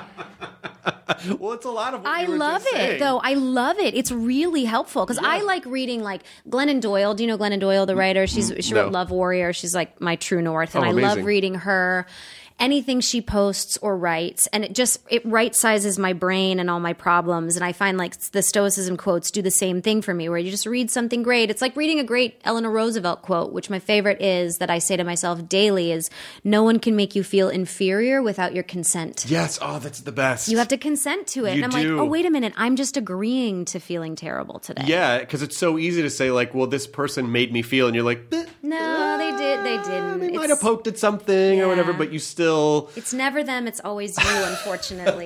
Well, it's a lot of what I you were love just it, saying. though. I love it. It's really helpful because I like reading Glennon Doyle. Do you know Glennon Doyle, the writer? She No. wrote Love Warrior. She's like my true north, and I amazing. love reading her. Anything she posts or writes, and it right sizes my brain and all my problems. And I find the Stoicism quotes do the same thing for me, where you just read something great. It's like reading a great Eleanor Roosevelt quote, which my favorite is that I say to myself daily is, "No one can make you feel inferior without your consent." Yes. Oh, that's the best. You have to consent to it. You and I'm do. like, oh, wait a minute. I'm just agreeing to feeling terrible today. Yeah, because it's so easy to say well, this person made me feel, and you're like, No, they didn't. They might have poked at something or whatever, but you still. It's never them. It's always you, unfortunately.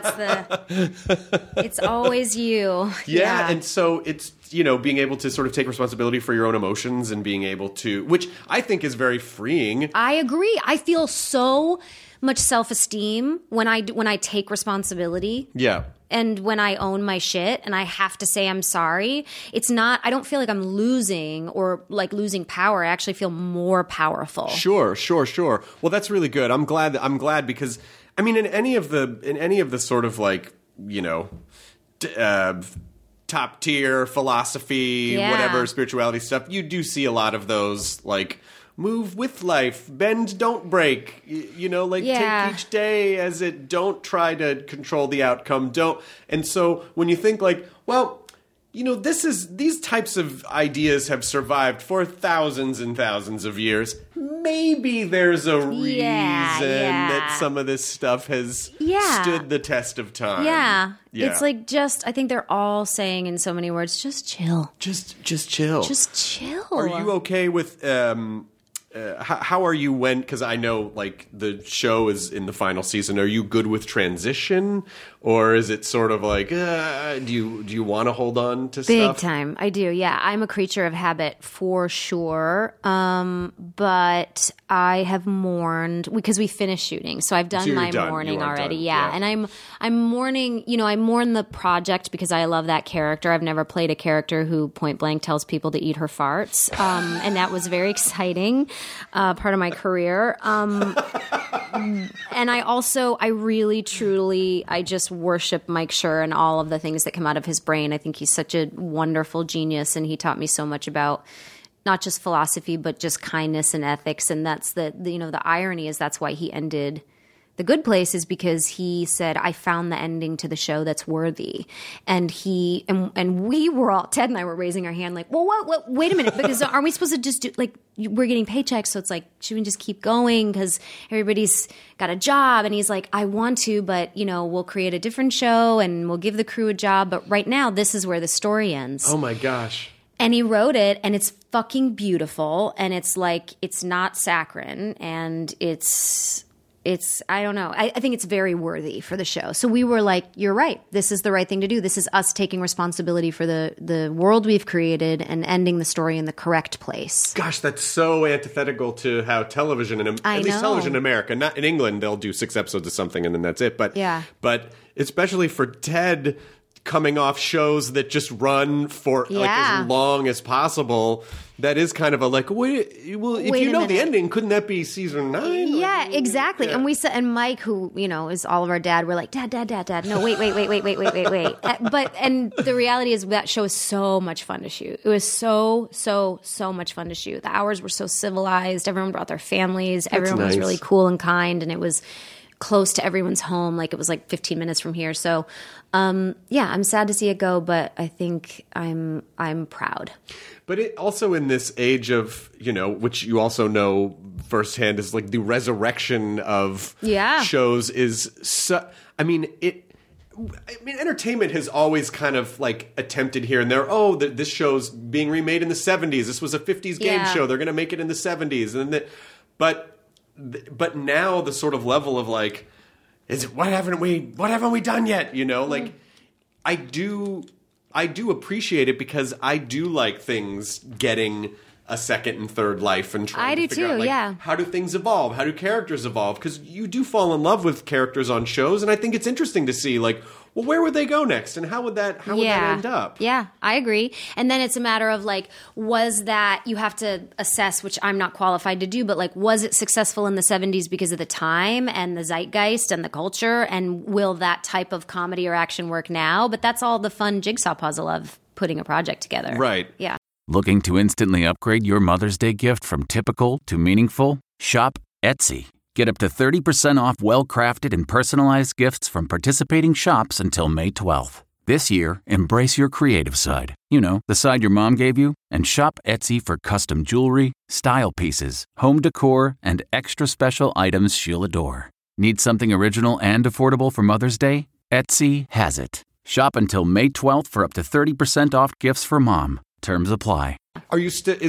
It's always you. Yeah, and so it's, being able to sort of take responsibility for your own emotions and being able to, which I think is very freeing. I agree. I feel so much self-esteem when I take responsibility. Yeah. And when I own my shit and I have to say I'm sorry, I don't feel like I'm losing or losing power. I actually feel more powerful. Sure. Well, that's really good. I'm glad because in any of the sort of top tier philosophy, whatever spirituality stuff, you do see a lot of those move with life, bend, don't break, take each day as it, don't try to control the outcome, don't. And so when you think these types of ideas have survived for thousands and thousands of years, maybe there's a reason that some of this stuff has stood the test of time. Yeah. It's I think they're all saying in so many words, just chill. Just chill. Just chill. Are you okay with how are you because I know the show is in the final season. Are you good with transition, Or is it sort of like, do you want to hold on to Big stuff? time. I do. Yeah. I'm a creature of habit for sure. But I have mourned because we finished shooting. So I've done my mourning already. Yeah. And I'm mourning, I mourn the project because I love that character. I've never played a character who point blank tells people to eat her farts. And that was very exciting, part of my career. And I really, truly, I just worship Mike Schur and all of the things that come out of his brain. I think he's such a wonderful genius, and he taught me so much about not just philosophy, but just kindness and ethics. And that's the irony is that's why he ended The Good Place, is because he said, I found the ending to the show that's worthy. And we were all, Ted and I were raising our hand like, well, what, wait a minute, because aren't we supposed to just do, like, we're getting paychecks, so it's like, should we just keep going because everybody's got a job? And he's like, I want to, but, we'll create a different show and we'll give the crew a job. But right now, this is where the story ends. Oh, my gosh. And he wrote it, and it's fucking beautiful. And it's like, it's not saccharine, and it's I don't know. I think it's very worthy for the show. So we were like, you're right. This is the right thing to do. This is us taking responsibility for the world we've created and ending the story in the correct place. Gosh, that's so antithetical to how television, at least television in America, not in England, they'll do 6 episodes of something and then that's it. But but especially for Ted, coming off shows that just run for like as long as possible, that is kind of a like, wait, well, if you know the ending, couldn't that be season 9? Yeah, exactly. Yeah. And we said, and Mike, who is all of our dad, we're like, Dad. No, wait. But the reality is that show is so much fun to shoot. It was so much fun to shoot. The hours were so civilized. Everyone brought their families. Everyone was really cool and kind, and it was close to everyone's home. Like, it was like 15 minutes from here. So, I'm sad to see it go, but I think I'm proud. But it also, in this age of, which you also know firsthand, is like the resurrection of shows is entertainment has always kind of like attempted here and there. Oh, this show's being remade in the 70s. This was a 50s game show. They're going to make it in the 70s. But now the sort of level of like, what haven't we done yet? Like I do appreciate it because I do like things getting a second and third life and trying to figure out, like, how do things evolve? How do characters evolve? Because you do fall in love with characters on shows, and I think it's interesting to see, like, well, where would they go next, and how would that end up? Yeah, I agree. And then it's a matter of, like, was that, you have to assess, which I'm not qualified to do, but, like, was it successful in the 70s because of the time and the zeitgeist and the culture, and will that type of comedy or action work now? But that's all the fun jigsaw puzzle of putting a project together. Right. Yeah. Looking to instantly upgrade your Mother's Day gift from typical to meaningful? Shop Etsy. Get up to 30% off well-crafted and personalized gifts from participating shops until May 12th. This year, embrace your creative side. The side your mom gave you. And shop Etsy for custom jewelry, style pieces, home decor, and extra special items she'll adore. Need something original and affordable for Mother's Day? Etsy has it. Shop until May 12th for up to 30% off gifts for mom. Terms apply. Are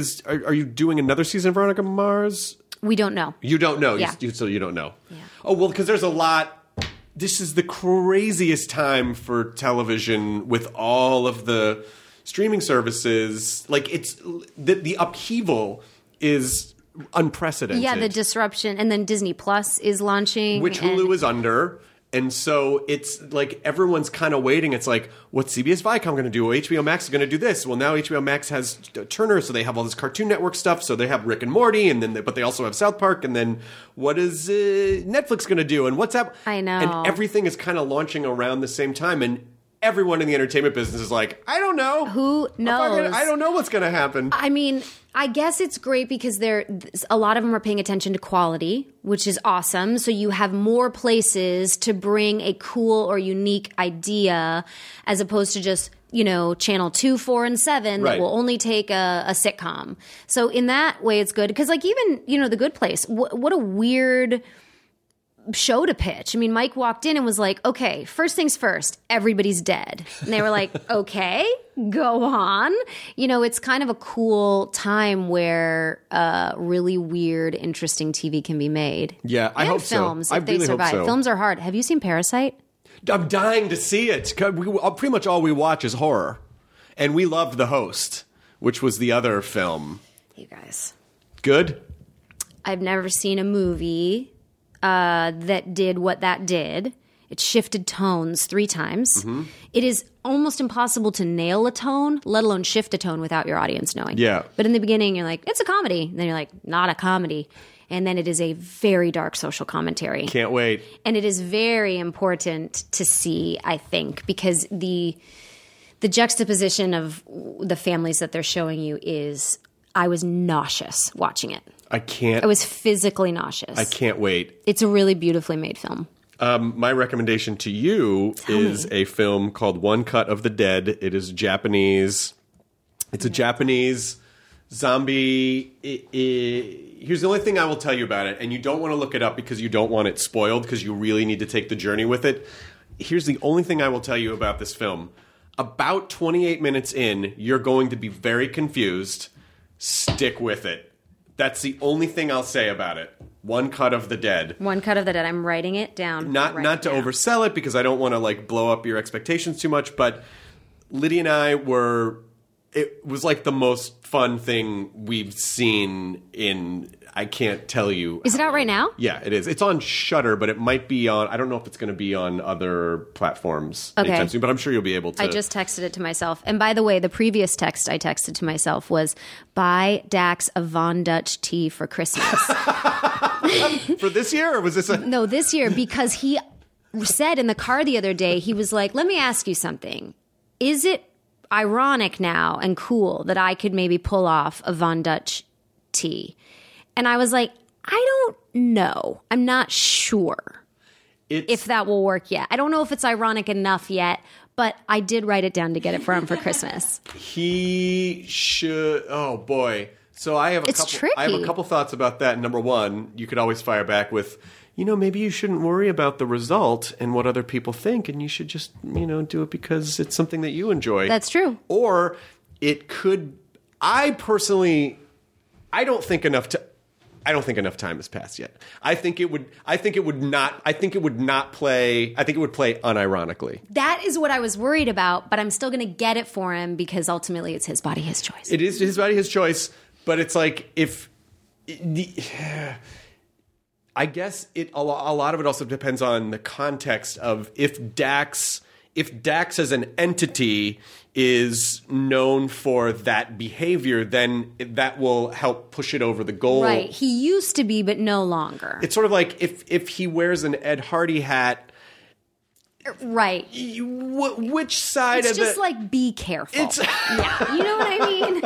you doing another season of Veronica Mars? We don't know. You don't know. Yeah. So you don't know. Yeah. Oh, well, because there's a lot. This is the craziest time for television with all of the streaming services. Like, it's the upheaval is unprecedented. Yeah, the disruption. And then Disney Plus is launching. Which Hulu is under. And so it's like everyone's kind of waiting. It's like, what's CBS Viacom going to do? Well, HBO Max is going to do this. Well, now HBO Max has Turner, so they have all this Cartoon Network stuff. So they have Rick and Morty, but they also have South Park. And then what is Netflix going to do? And what's that? I know. And everything is kind of launching around the same time. And everyone in the entertainment business is like, I don't know. Who knows? I don't know what's going to happen. I mean, I guess it's great because a lot of them are paying attention to quality, which is awesome. So you have more places to bring a cool or unique idea as opposed to just, channel 2, 4, and 7 that will only take a sitcom. So in that way, it's good. Because, like, even, The Good Place, what a weird show to pitch. I mean, Mike walked in and was like, okay, first things first, everybody's dead. And they were like, okay, go on. It's kind of a cool time where really weird, interesting TV can be made. Yeah, I hope films, so. if they survive. Hope so. Films are hard. Have you seen Parasite? I'm dying to see it. Pretty much all we watch is horror. And we loved The Host, which was the other film. You guys. Good? I've never seen a movie that did what that did. It shifted tones 3 times. Mm-hmm. It is almost impossible to nail a tone, let alone shift a tone without your audience knowing. Yeah. But in the beginning, you're like, it's a comedy. And then you're like, not a comedy. And then it is a very dark social commentary. Can't wait. And it is very important to see, I think, because the juxtaposition of the families that they're showing you is, I was nauseous watching it. I was physically nauseous. I can't wait. It's a really beautifully made film. My recommendation to you is a film called One Cut of the Dead. It is Japanese. It's a Japanese zombie. Here's the only thing I will tell you about it, and you don't want to look it up because you don't want it spoiled because you really need to take the journey with it. Here's the only thing I will tell you about this film. About 28 minutes in, you're going to be very confused. Stick with it. That's the only thing I'll say about it. One Cut of the Dead. One Cut of the Dead. I'm writing it down. Not to oversell it because I don't want to blow up your expectations too much, but Lydia and I it was like the most fun thing we've seen in, I can't tell you. Is it out right now? Yeah, it is. It's on Shudder, but it might be on, I don't know if it's going to be on other platforms anytime soon, but I'm sure you'll be able to. I just texted it to myself. And by the way, the previous text I texted to myself was, buy Dax a Von Dutch tea for Christmas. For this year, or was this No, this year, because he said in the car the other day, he was like, let me ask you something. Is it ironic now and cool that I could maybe pull off a Von Dutch tea? And I was like, I don't know. I'm not sure if that will work yet. I don't know if it's ironic enough yet, but I did write it down to get it for him for Christmas. He should. Oh boy. So I have a couple thoughts about that. Number one, you could always fire back with, maybe you shouldn't worry about the result and what other people think, and you should just, do it because it's something that you enjoy. That's true. Or it could. I personally, I don't think enough time has passed yet. I think it would play unironically. That is what I was worried about, but I'm still going to get it for him because ultimately it's his body, his choice. It is his body, his choice, but it's like I guess a lot of it also depends on the context of if Dax as an entity is known for that behavior, then that will help push it over the goal. Right. He used to be, but no longer. It's sort of like if he wears an Ed Hardy hat. Right. Which side it's of it? It's just like, be careful. Yeah. You know what I mean?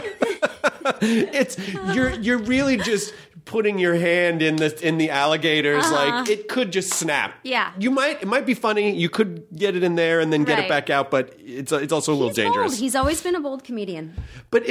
You're really just putting your hand in the alligators, like it could just snap. Yeah. It might be funny. You could get it in there and then get it back out, but it's also a little dangerous. Bold. He's always been a bold comedian. But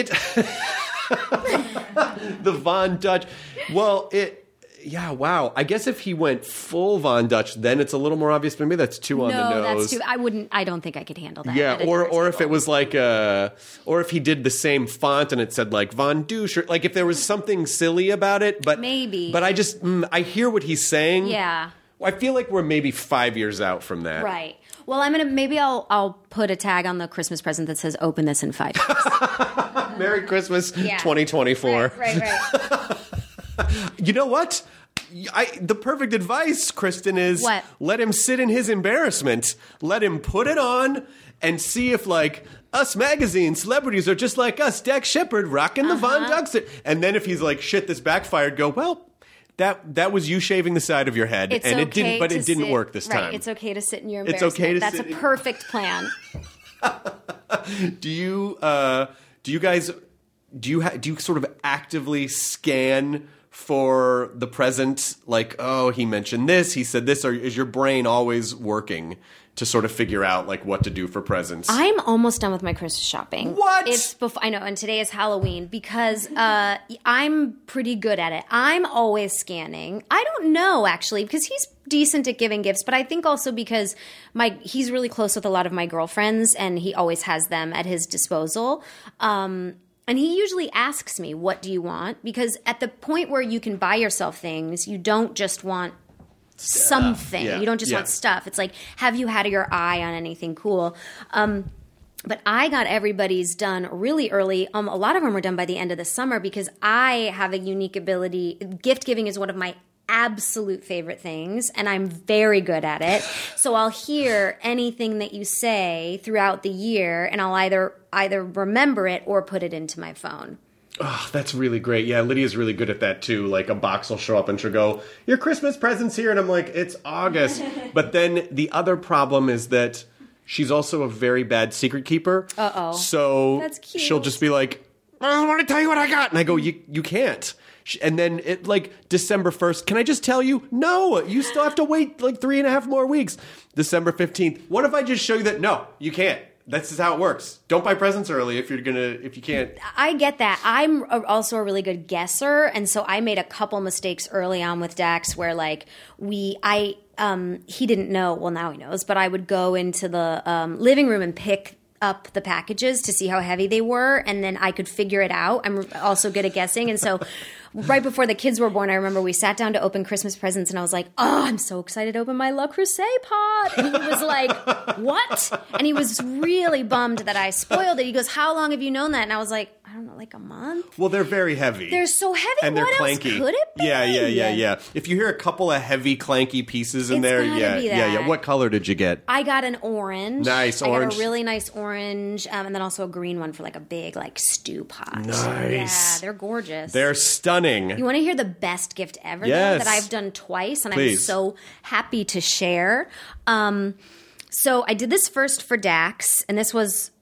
the Von Dutch. Well, yeah, wow. I guess if he went full Von Dutch, then it's a little more obvious. Maybe that's too on the nose. No, that's too. I don't think I could handle that. Yeah, or if it was like or if he did the same font and it said like Von Douche, or like if there was something silly about it. But maybe. But I hear what he's saying. Yeah. I feel like we're maybe 5 years out from that. Right. Well, I'll put a tag on the Christmas present that says "Open this in 5 years." Merry Christmas, 2024. Right. You know what? The perfect advice, Kristen, is what? Let him sit in his embarrassment. Let him put it on and see if, like, Us Magazine celebrities are just like us. Dax Shepard rocking the Von Dutch. And then if he's like, shit, this backfired, go, well, that was you shaving the side of your head. It's and okay it didn't, but it didn't work this time. Right. It's okay to sit in your embarrassment. It's okay to That's sit a perfect plan. Do you sort of actively scan for the present, like, oh, he mentioned this, he said this, or is your brain always working to sort of figure out like what to do for presents? I'm almost done with my Christmas shopping. What? I know, and today is Halloween because I'm pretty good at it. I'm always scanning. I don't know, actually, because he's decent at giving gifts, but I think also because he's really close with a lot of my girlfriends, and he always has them at his disposal. And he usually asks me, what do you want? Because at the point where you can buy yourself things, you don't just want something. Yeah. You don't just Yeah. want stuff. It's like, have you had your eye on anything cool? But I got everybody's done really early. A lot of them were done by the end of the summer because I have a unique ability. Gift giving is one of my absolute favorite things, and I'm very good at it. So I'll hear anything that you say throughout the year, and I'll either remember it or put it into my phone. Oh, that's really great. Yeah, Lydia's really good at that too. Like a box will show up and she'll go, "Your Christmas present's here," and I'm like, "It's August." But then the other problem is that she's also a very bad secret keeper. Uh-oh. So That's cute. she'll just be like, "I want to tell you what I got," and I go, "You can't." And then it like December 1st, "Can I just tell you?" "No, you still have to wait like 3.5 more weeks. December 15th, "What if I just show you that?" "No, you can't. This is how it works. Don't buy presents early if you can't." I get that. I'm also a really good guesser, and so I made a couple mistakes early on with Dax where like he didn't know. Well, now he knows, but I would go into the living room and pick up the packages to see how heavy they were, and then I could figure it out. I'm also good at guessing, and so right before the kids were born, I remember we sat down to open Christmas presents, and I was like, "Oh, I'm so excited to open my Le Creuset pot," and he was like, "What?" And he was really bummed that I spoiled it. He goes, "How long have you known that?" And I was like, "I don't know, like a month." Well, they're very heavy. They're so heavy. And they're what clanky. else could it be? Yeah. If you hear a couple of heavy, clanky pieces in It's there, gotta be yeah. that. What color did you get? I got an orange. Nice I orange. got a really nice orange, and then also a green one for like a big like stew pot. Nice. Yeah, they're gorgeous. They're stunning. You want to hear the best gift ever though, Yes. that I've done twice, and Please. I'm so happy to share. So I did this first for Dax, and this was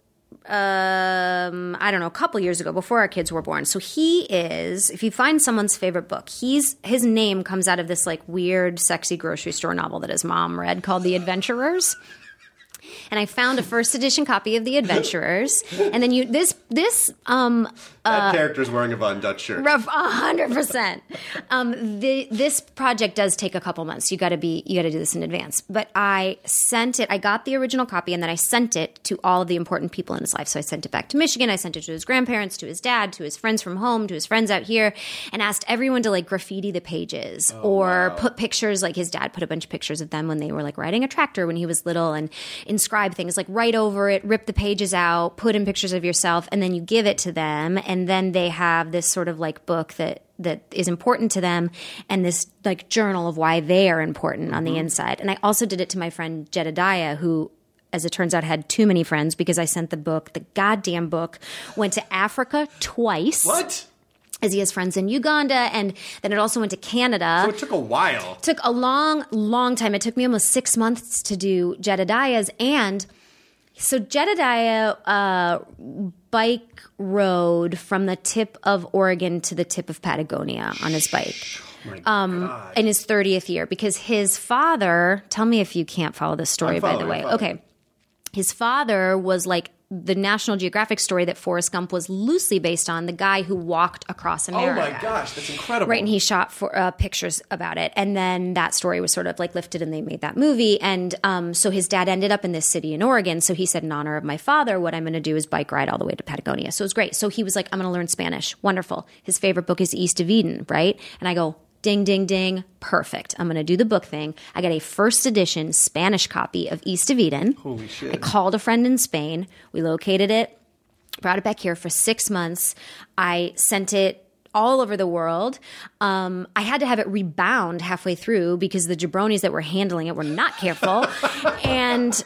I don't know, a couple years ago before our kids were born. So he is, if you find someone's favorite book, his name comes out of this like weird, sexy grocery store novel that his mom read called The Adventurers. And I found a first edition copy of The Adventurers. And then that character's wearing a Von Dutch shirt. 100%. This project does take a couple months. You got to do this in advance. But I sent it. I got the original copy, and then I sent it to all of the important people in his life. So I sent it back to Michigan. I sent it to his grandparents, to his dad, to his friends from home, to his friends out here, and asked everyone to like graffiti the pages or put pictures. Like his dad put a bunch of pictures of them when they were like riding a tractor when he was little, and inscribe things like write over it, rip the pages out, put in pictures of yourself, and then you give it to them, and then they have this sort of like book that is important to them, and this like journal of why they are important on the inside. And I also did it to my friend Jedediah, who, as it turns out, had too many friends because I sent the goddamn book, went to Africa twice. What? As he has friends in Uganda, and then it also went to Canada. So it took a while. Took a long, long time. It took me almost 6 months to do Jedediah's. And so Jedediah bike rode from the tip of Oregon to the tip of Patagonia on his bike. Oh my God. In his 30th year, because his father, tell me if you can't follow this story, by the way. Okay. His father was like the National Geographic story that Forrest Gump was loosely based on, the guy who walked across America. Oh my gosh, that's incredible. Right, and he shot for pictures about it. And then that story was sort of like lifted and they made that movie. And so his dad ended up in this city in Oregon. So he said, in honor of my father, what I'm going to do is bike ride all the way to Patagonia. So it was great. So he was like, I'm going to learn Spanish. Wonderful. His favorite book is East of Eden, right? And I go, ding, ding, ding. Perfect. I'm going to do the book thing. I got a first edition Spanish copy of East of Eden. Holy shit. I called a friend in Spain. We located it, brought it back here for 6 months. I sent it all over the world. I had to have it rebound halfway through because the jabronis that were handling it were not careful. And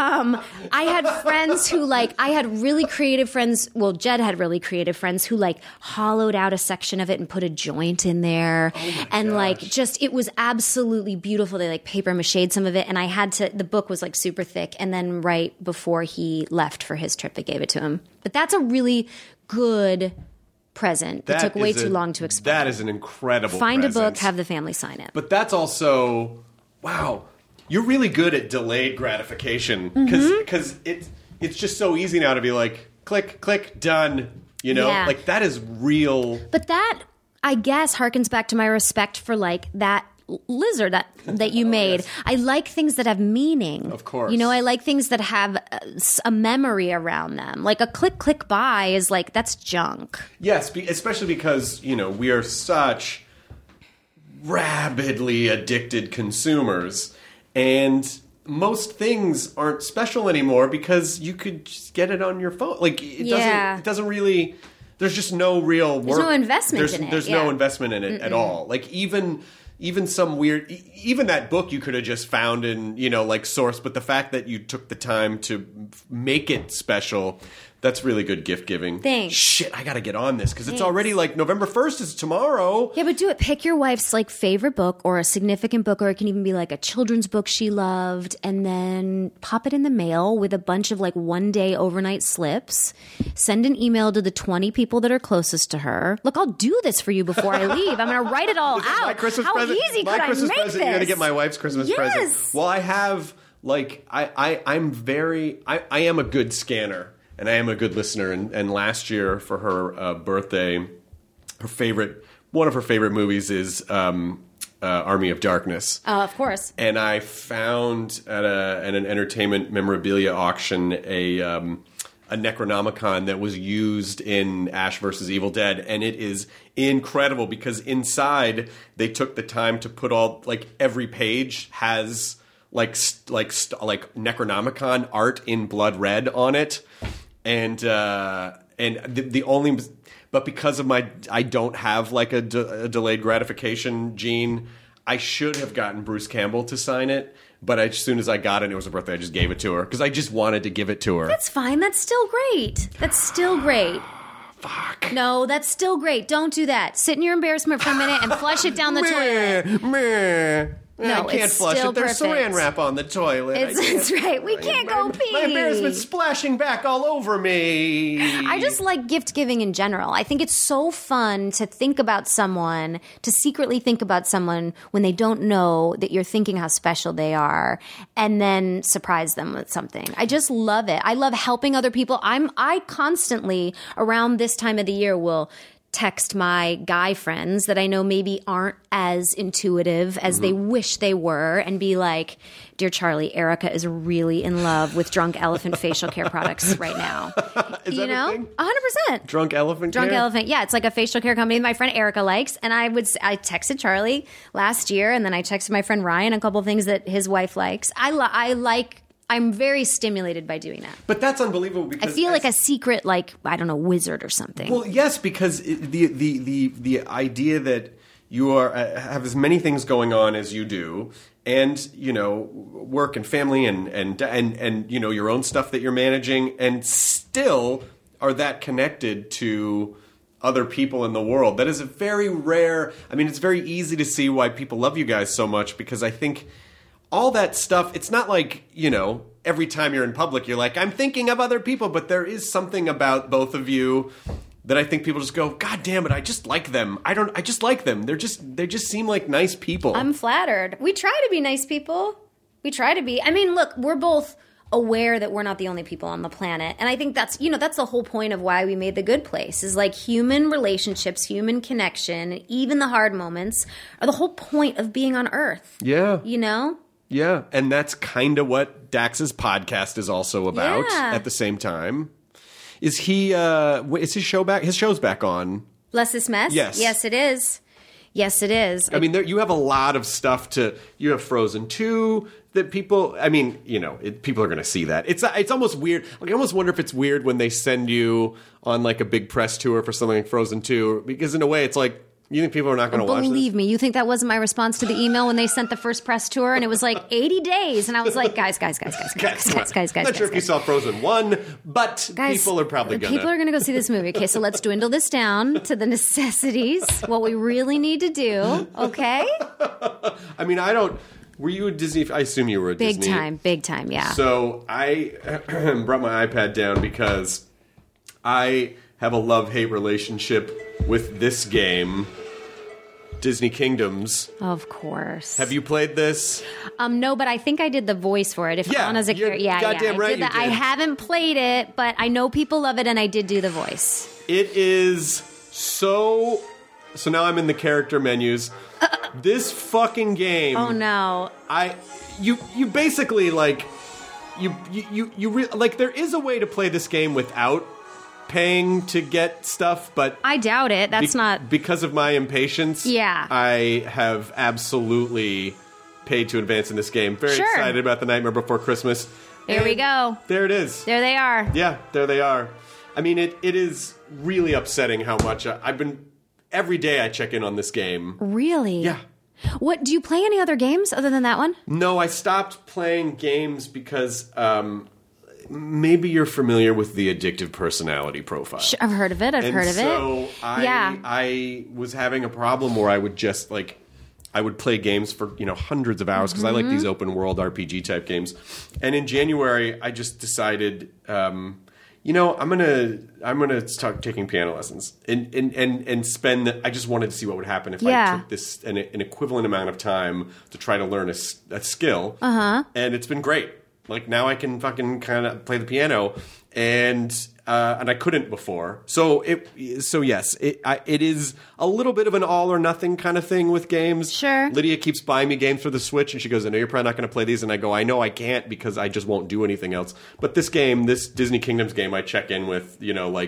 I had friends who I had really creative friends. Well, Jed had really creative friends who hollowed out a section of it and put a joint in there. And it was absolutely beautiful. They paper maché'd some of it. And I had to, the book was super thick. And then right before he left for his trip, I gave it to him. But that's a really good present. It took way too long to explain. That is an incredible Find present. a book, have the family sign it. But that's also, wow, you're really good at delayed gratification because it's just so easy now to be like, click, click, done. You know, Yeah. that is real. But that, I guess, harkens back to my respect for that lizard that you made. Yes. I like things that have meaning. Of course. You know, I like things that have a memory around them. Like a click, click buy is that's junk. Yes, especially because, we are such rabidly addicted consumers, and most things aren't special anymore because you could just get it on your phone. Like, it doesn't really... There's just no real work. There's no investment in it. There's no investment in it at all. Like, even some weird... Even that book you could have just found in, like, Source, but the fact that you took the time to make it special... That's really good gift giving. Thanks. Shit, I gotta get on this because it's already like November 1st is tomorrow. Yeah, but do it. Pick your wife's like favorite book or a significant book, or it can even be like a children's book she loved, and then pop it in the mail with a bunch of like 1-day overnight slips. Send an email to the 20 people that are closest to her. Look, I'll do this for you before I leave. I'm going to write it all out. My Christmas How present. easy My could I Christmas make present. this? You're gonna get my wife's Christmas present. Well, I have like I am a good scanner. And I am a good listener. And last year for her birthday, one of her favorite movies is Army of Darkness. Oh, of course. And I found at an entertainment memorabilia auction a Necronomicon that was used in Ash vs. Evil Dead, and it is incredible because inside they took the time to put all like every page has like Necronomicon art in blood red on it. And the only, but because of I don't have like a delayed gratification gene, I should have gotten Bruce Campbell to sign it. But as soon as I got it, it was her birthday, I just gave it to her because I just wanted to give it to her. That's fine. That's still great. Fuck. No, that's still great. Don't do that. Sit in your embarrassment for a minute and flush it down the toilet. No, I can't it's flush still it. There's perfect. saran wrap on the toilet. That's right. We can't go pee. My embarrassment's splashing back all over me. I just like gift giving in general. I think it's so fun to think about someone, to secretly think about someone when they don't know that you're thinking how special they are, and then surprise them with something. I just love it. I love helping other people. I constantly, around this time of the year, will text my guy friends that I know maybe aren't as intuitive as they wish they were and be like, "Dear Charlie, Erica is really in love with Drunk Elephant facial care products right now." Is that a thing? 100%. Drunk Elephant Drunk care? Elephant. Yeah, it's like a facial care company my friend Erica likes. And I texted Charlie last year, and then I texted my friend Ryan a couple of things that his wife likes. I'm very stimulated by doing that. But that's unbelievable because I feel like a secret, wizard or something. Well, yes, because the idea that you have as many things going on as you do, and work and family and your own stuff that you're managing, and still are that connected to other people in the world. That is a very rare. I mean, it's very easy to see why people love you guys so much because I think. All that stuff, it's not like, every time you're in public, you're like, I'm thinking of other people, but there is something about both of you that I think people just go, God damn it, I just like them. I just like them. They just seem like nice people. I'm flattered. We try to be nice people. We try to be. I mean, look, we're both aware that we're not the only people on the planet. And I think that's the whole point of why we made The Good Place is like human relationships, human connection, even the hard moments are the whole point of being on Earth. Yeah. Yeah, and that's kind of what Dax's podcast is also about at the same time. Is his show back? His show's back on. Bless This Mess? Yes. Yes, it is. Yes, it is. I mean, you have a lot of stuff you have Frozen 2 that people, people are going to see that. It's almost weird. Like, I almost wonder if it's weird when they send you on like a big press tour for something like Frozen 2, because in a way it's like, you think people are not going to watch this? Believe me, you think that wasn't my response to the email when they sent the first press tour and it was like 80 days and I was like, guys. Not sure if you saw Frozen 1, but people are probably going to. People are going to go see this movie. Okay, so let's dwindle this down to the necessities, what we really need to do, okay? I mean, were you a Disney? I assume you were a Disney. Big time, yeah. So I brought my iPad down because I have a love-hate relationship with this game, Disney Kingdoms. Of course. Have you played this? No, but I think I did the voice for it. If Anna's a character, goddamn right you did. I haven't played it, but I know people love it, and I did do the voice. It is so now I'm in the character menus. This fucking game. Oh no. You basically like there is a way to play this game without paying to get stuff, but I doubt it. That's not... Because of my impatience, Yeah. I have absolutely paid to advance in this game. Very Sure. excited about The Nightmare Before Christmas. There we go. There it is. There they are. Yeah, there they are. I mean, it is really upsetting how much I've been... Every day I check in on this game. Really? Yeah. What, do you play any other games other than that one? No, I stopped playing games because maybe you're familiar with the addictive personality profile. I've heard of it. I've heard of it. So I was having a problem where I would just I would play games for hundreds of hours because I like these open world RPG type games. And in January, I just decided, I'm gonna start taking piano lessons and spend. I just wanted to see what would happen if I took this an equivalent amount of time to try to learn a skill. And it's been great. Like now I can fucking kind of play the piano, and I couldn't before. So yes, it is a little bit of an all or nothing kind of thing with games. Sure. Lydia keeps buying me games for the Switch, and she goes, "I know you're probably not going to play these," and I go, "I know I can't because I just won't do anything else." But this game, this Disney Kingdoms game, I check in with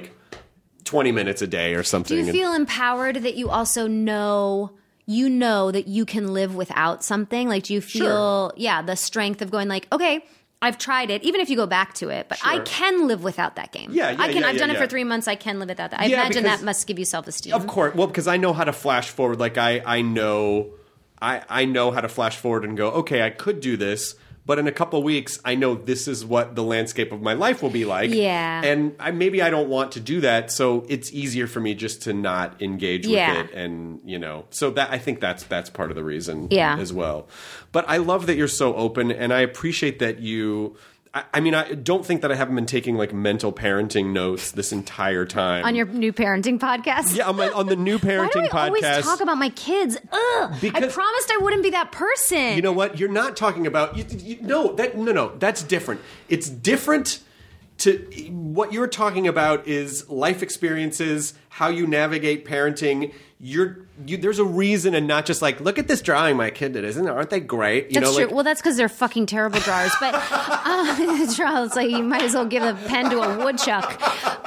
20 minutes a day or something. Do you feel empowered that you also know that you can live without something? Like, do you feel the strength of going like, okay, I've tried it, even if you go back to it, but I can live without that game. I've done it for 3 months. I can live without that. I imagine that must give you self-esteem. Of course. Well, because I know how to flash forward. Like I know how to flash forward and go, okay, I could do this, but in a couple of weeks, I know this is what the landscape of my life will be like. Yeah. And maybe I don't want to do that, so it's easier for me just to not engage with it. And, so that I think that's part of the reason as well. But I love that you're so open, and I appreciate that you... I mean, I don't think that I haven't been taking mental parenting notes this entire time. On your new parenting podcast? Yeah, on the new parenting podcast. Why do I always talk about my kids? Ugh! I promised I wouldn't be that person. You know what? You're not talking about... No, that's different. It's different to... What you're talking about is life experiences, how you navigate parenting. There's a reason, and not just like, look at this drawing my kid did, aren't they great? That's true. Well, that's because they're fucking terrible drawers. But it's like you might as well give a pen to a woodchuck.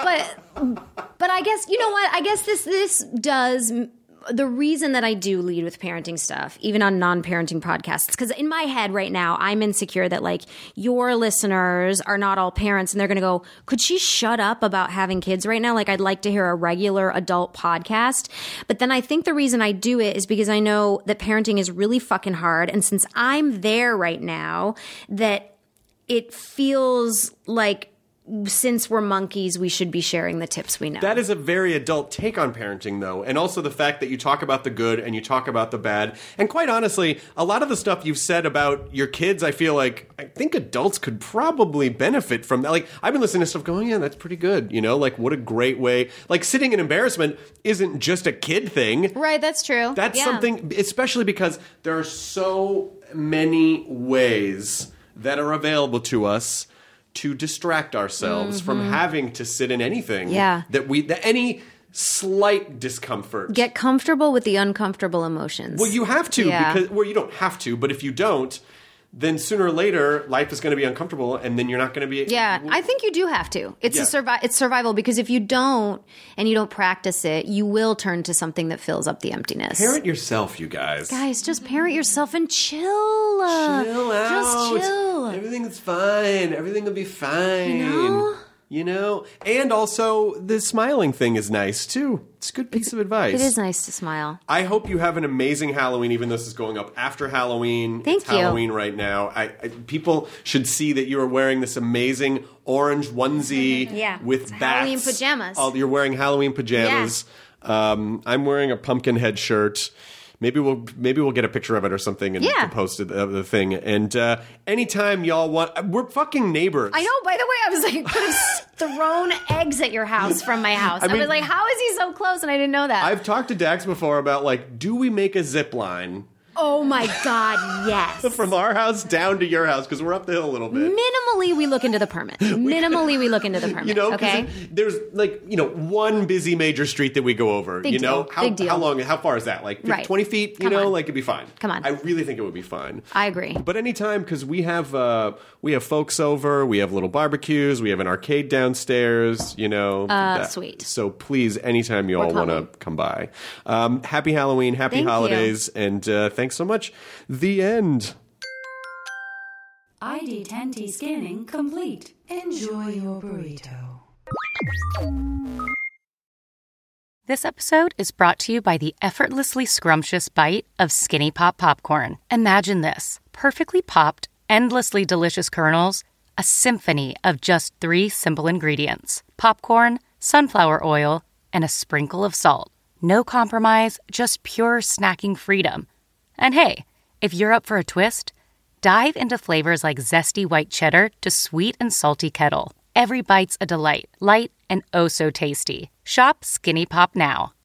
But I guess, you know what? I guess this does... The reason that I do lead with parenting stuff, even on non-parenting podcasts, because in my head right now, I'm insecure that your listeners are not all parents, and they're going to go, could she shut up about having kids right now? I'd like to hear a regular adult podcast. But then I think the reason I do it is because I know that parenting is really fucking hard. And since I'm there right now, that it feels like, since we're monkeys, we should be sharing the tips we know. That is a very adult take on parenting, though. And also the fact that you talk about the good and you talk about the bad. And quite honestly, a lot of the stuff you've said about your kids, I think adults could probably benefit from that. I've been listening to stuff going, yeah, that's pretty good. What a great way. Sitting in embarrassment isn't just a kid thing. Right, that's true. That's something, especially because there are so many ways that are available to us to distract ourselves from having to sit in anything. Yeah. That any slight discomfort. Get comfortable with the uncomfortable emotions. Well, you have to, because you don't have to, but if you don't, then sooner or later, life is going to be uncomfortable, and then you're not going to be... Yeah, I think you do have to. It's it's survival, because if you don't, and you don't practice it, you will turn to something that fills up the emptiness. Parent yourself, you guys. Guys, just parent yourself and chill. Chill out. Just chill. Everything's fine. Everything will be fine. You know? And also, the smiling thing is nice, too. It's a good piece of advice. It is nice to smile. I hope you have an amazing Halloween, even though this is going up after Halloween. Thank you. Halloween right now. People should see that you are wearing this amazing orange onesie with bats. Halloween pajamas. You're wearing Halloween pajamas. Yeah. I'm wearing a pumpkin head shirt. Maybe we'll get a picture of it or something and post it, the thing. And anytime y'all want, we're fucking neighbors. I know. By the way, I was like, could have thrown eggs at your house from my house. I was like, how is he so close? And I didn't know that. I've talked to Dax before about do we make a zip line? Oh my God, yes. From our house down to your house, because we're up the hill a little bit. Minimally, we look into the permit. Okay? There's one busy major street that we go over. Big deal. How far is that? Like 20 feet? It'd be fine. Come on. I really think it would be fine. I agree. But anytime, because we have folks over, we have little barbecues, we have an arcade downstairs, Sweet. So please, anytime you all want to come by. Happy Halloween, happy holidays, and thanks so much. The end. ID10T scanning complete. Enjoy your burrito. This episode is brought to you by the effortlessly scrumptious bite of Skinny Pop popcorn. Imagine this: perfectly popped, endlessly delicious kernels, a symphony of just 3 simple ingredients: popcorn, sunflower oil, and a sprinkle of salt. No compromise, just pure snacking freedom. And hey, if you're up for a twist, dive into flavors like zesty white cheddar to sweet and salty kettle. Every bite's a delight, light and oh so tasty. Shop Skinny Pop now.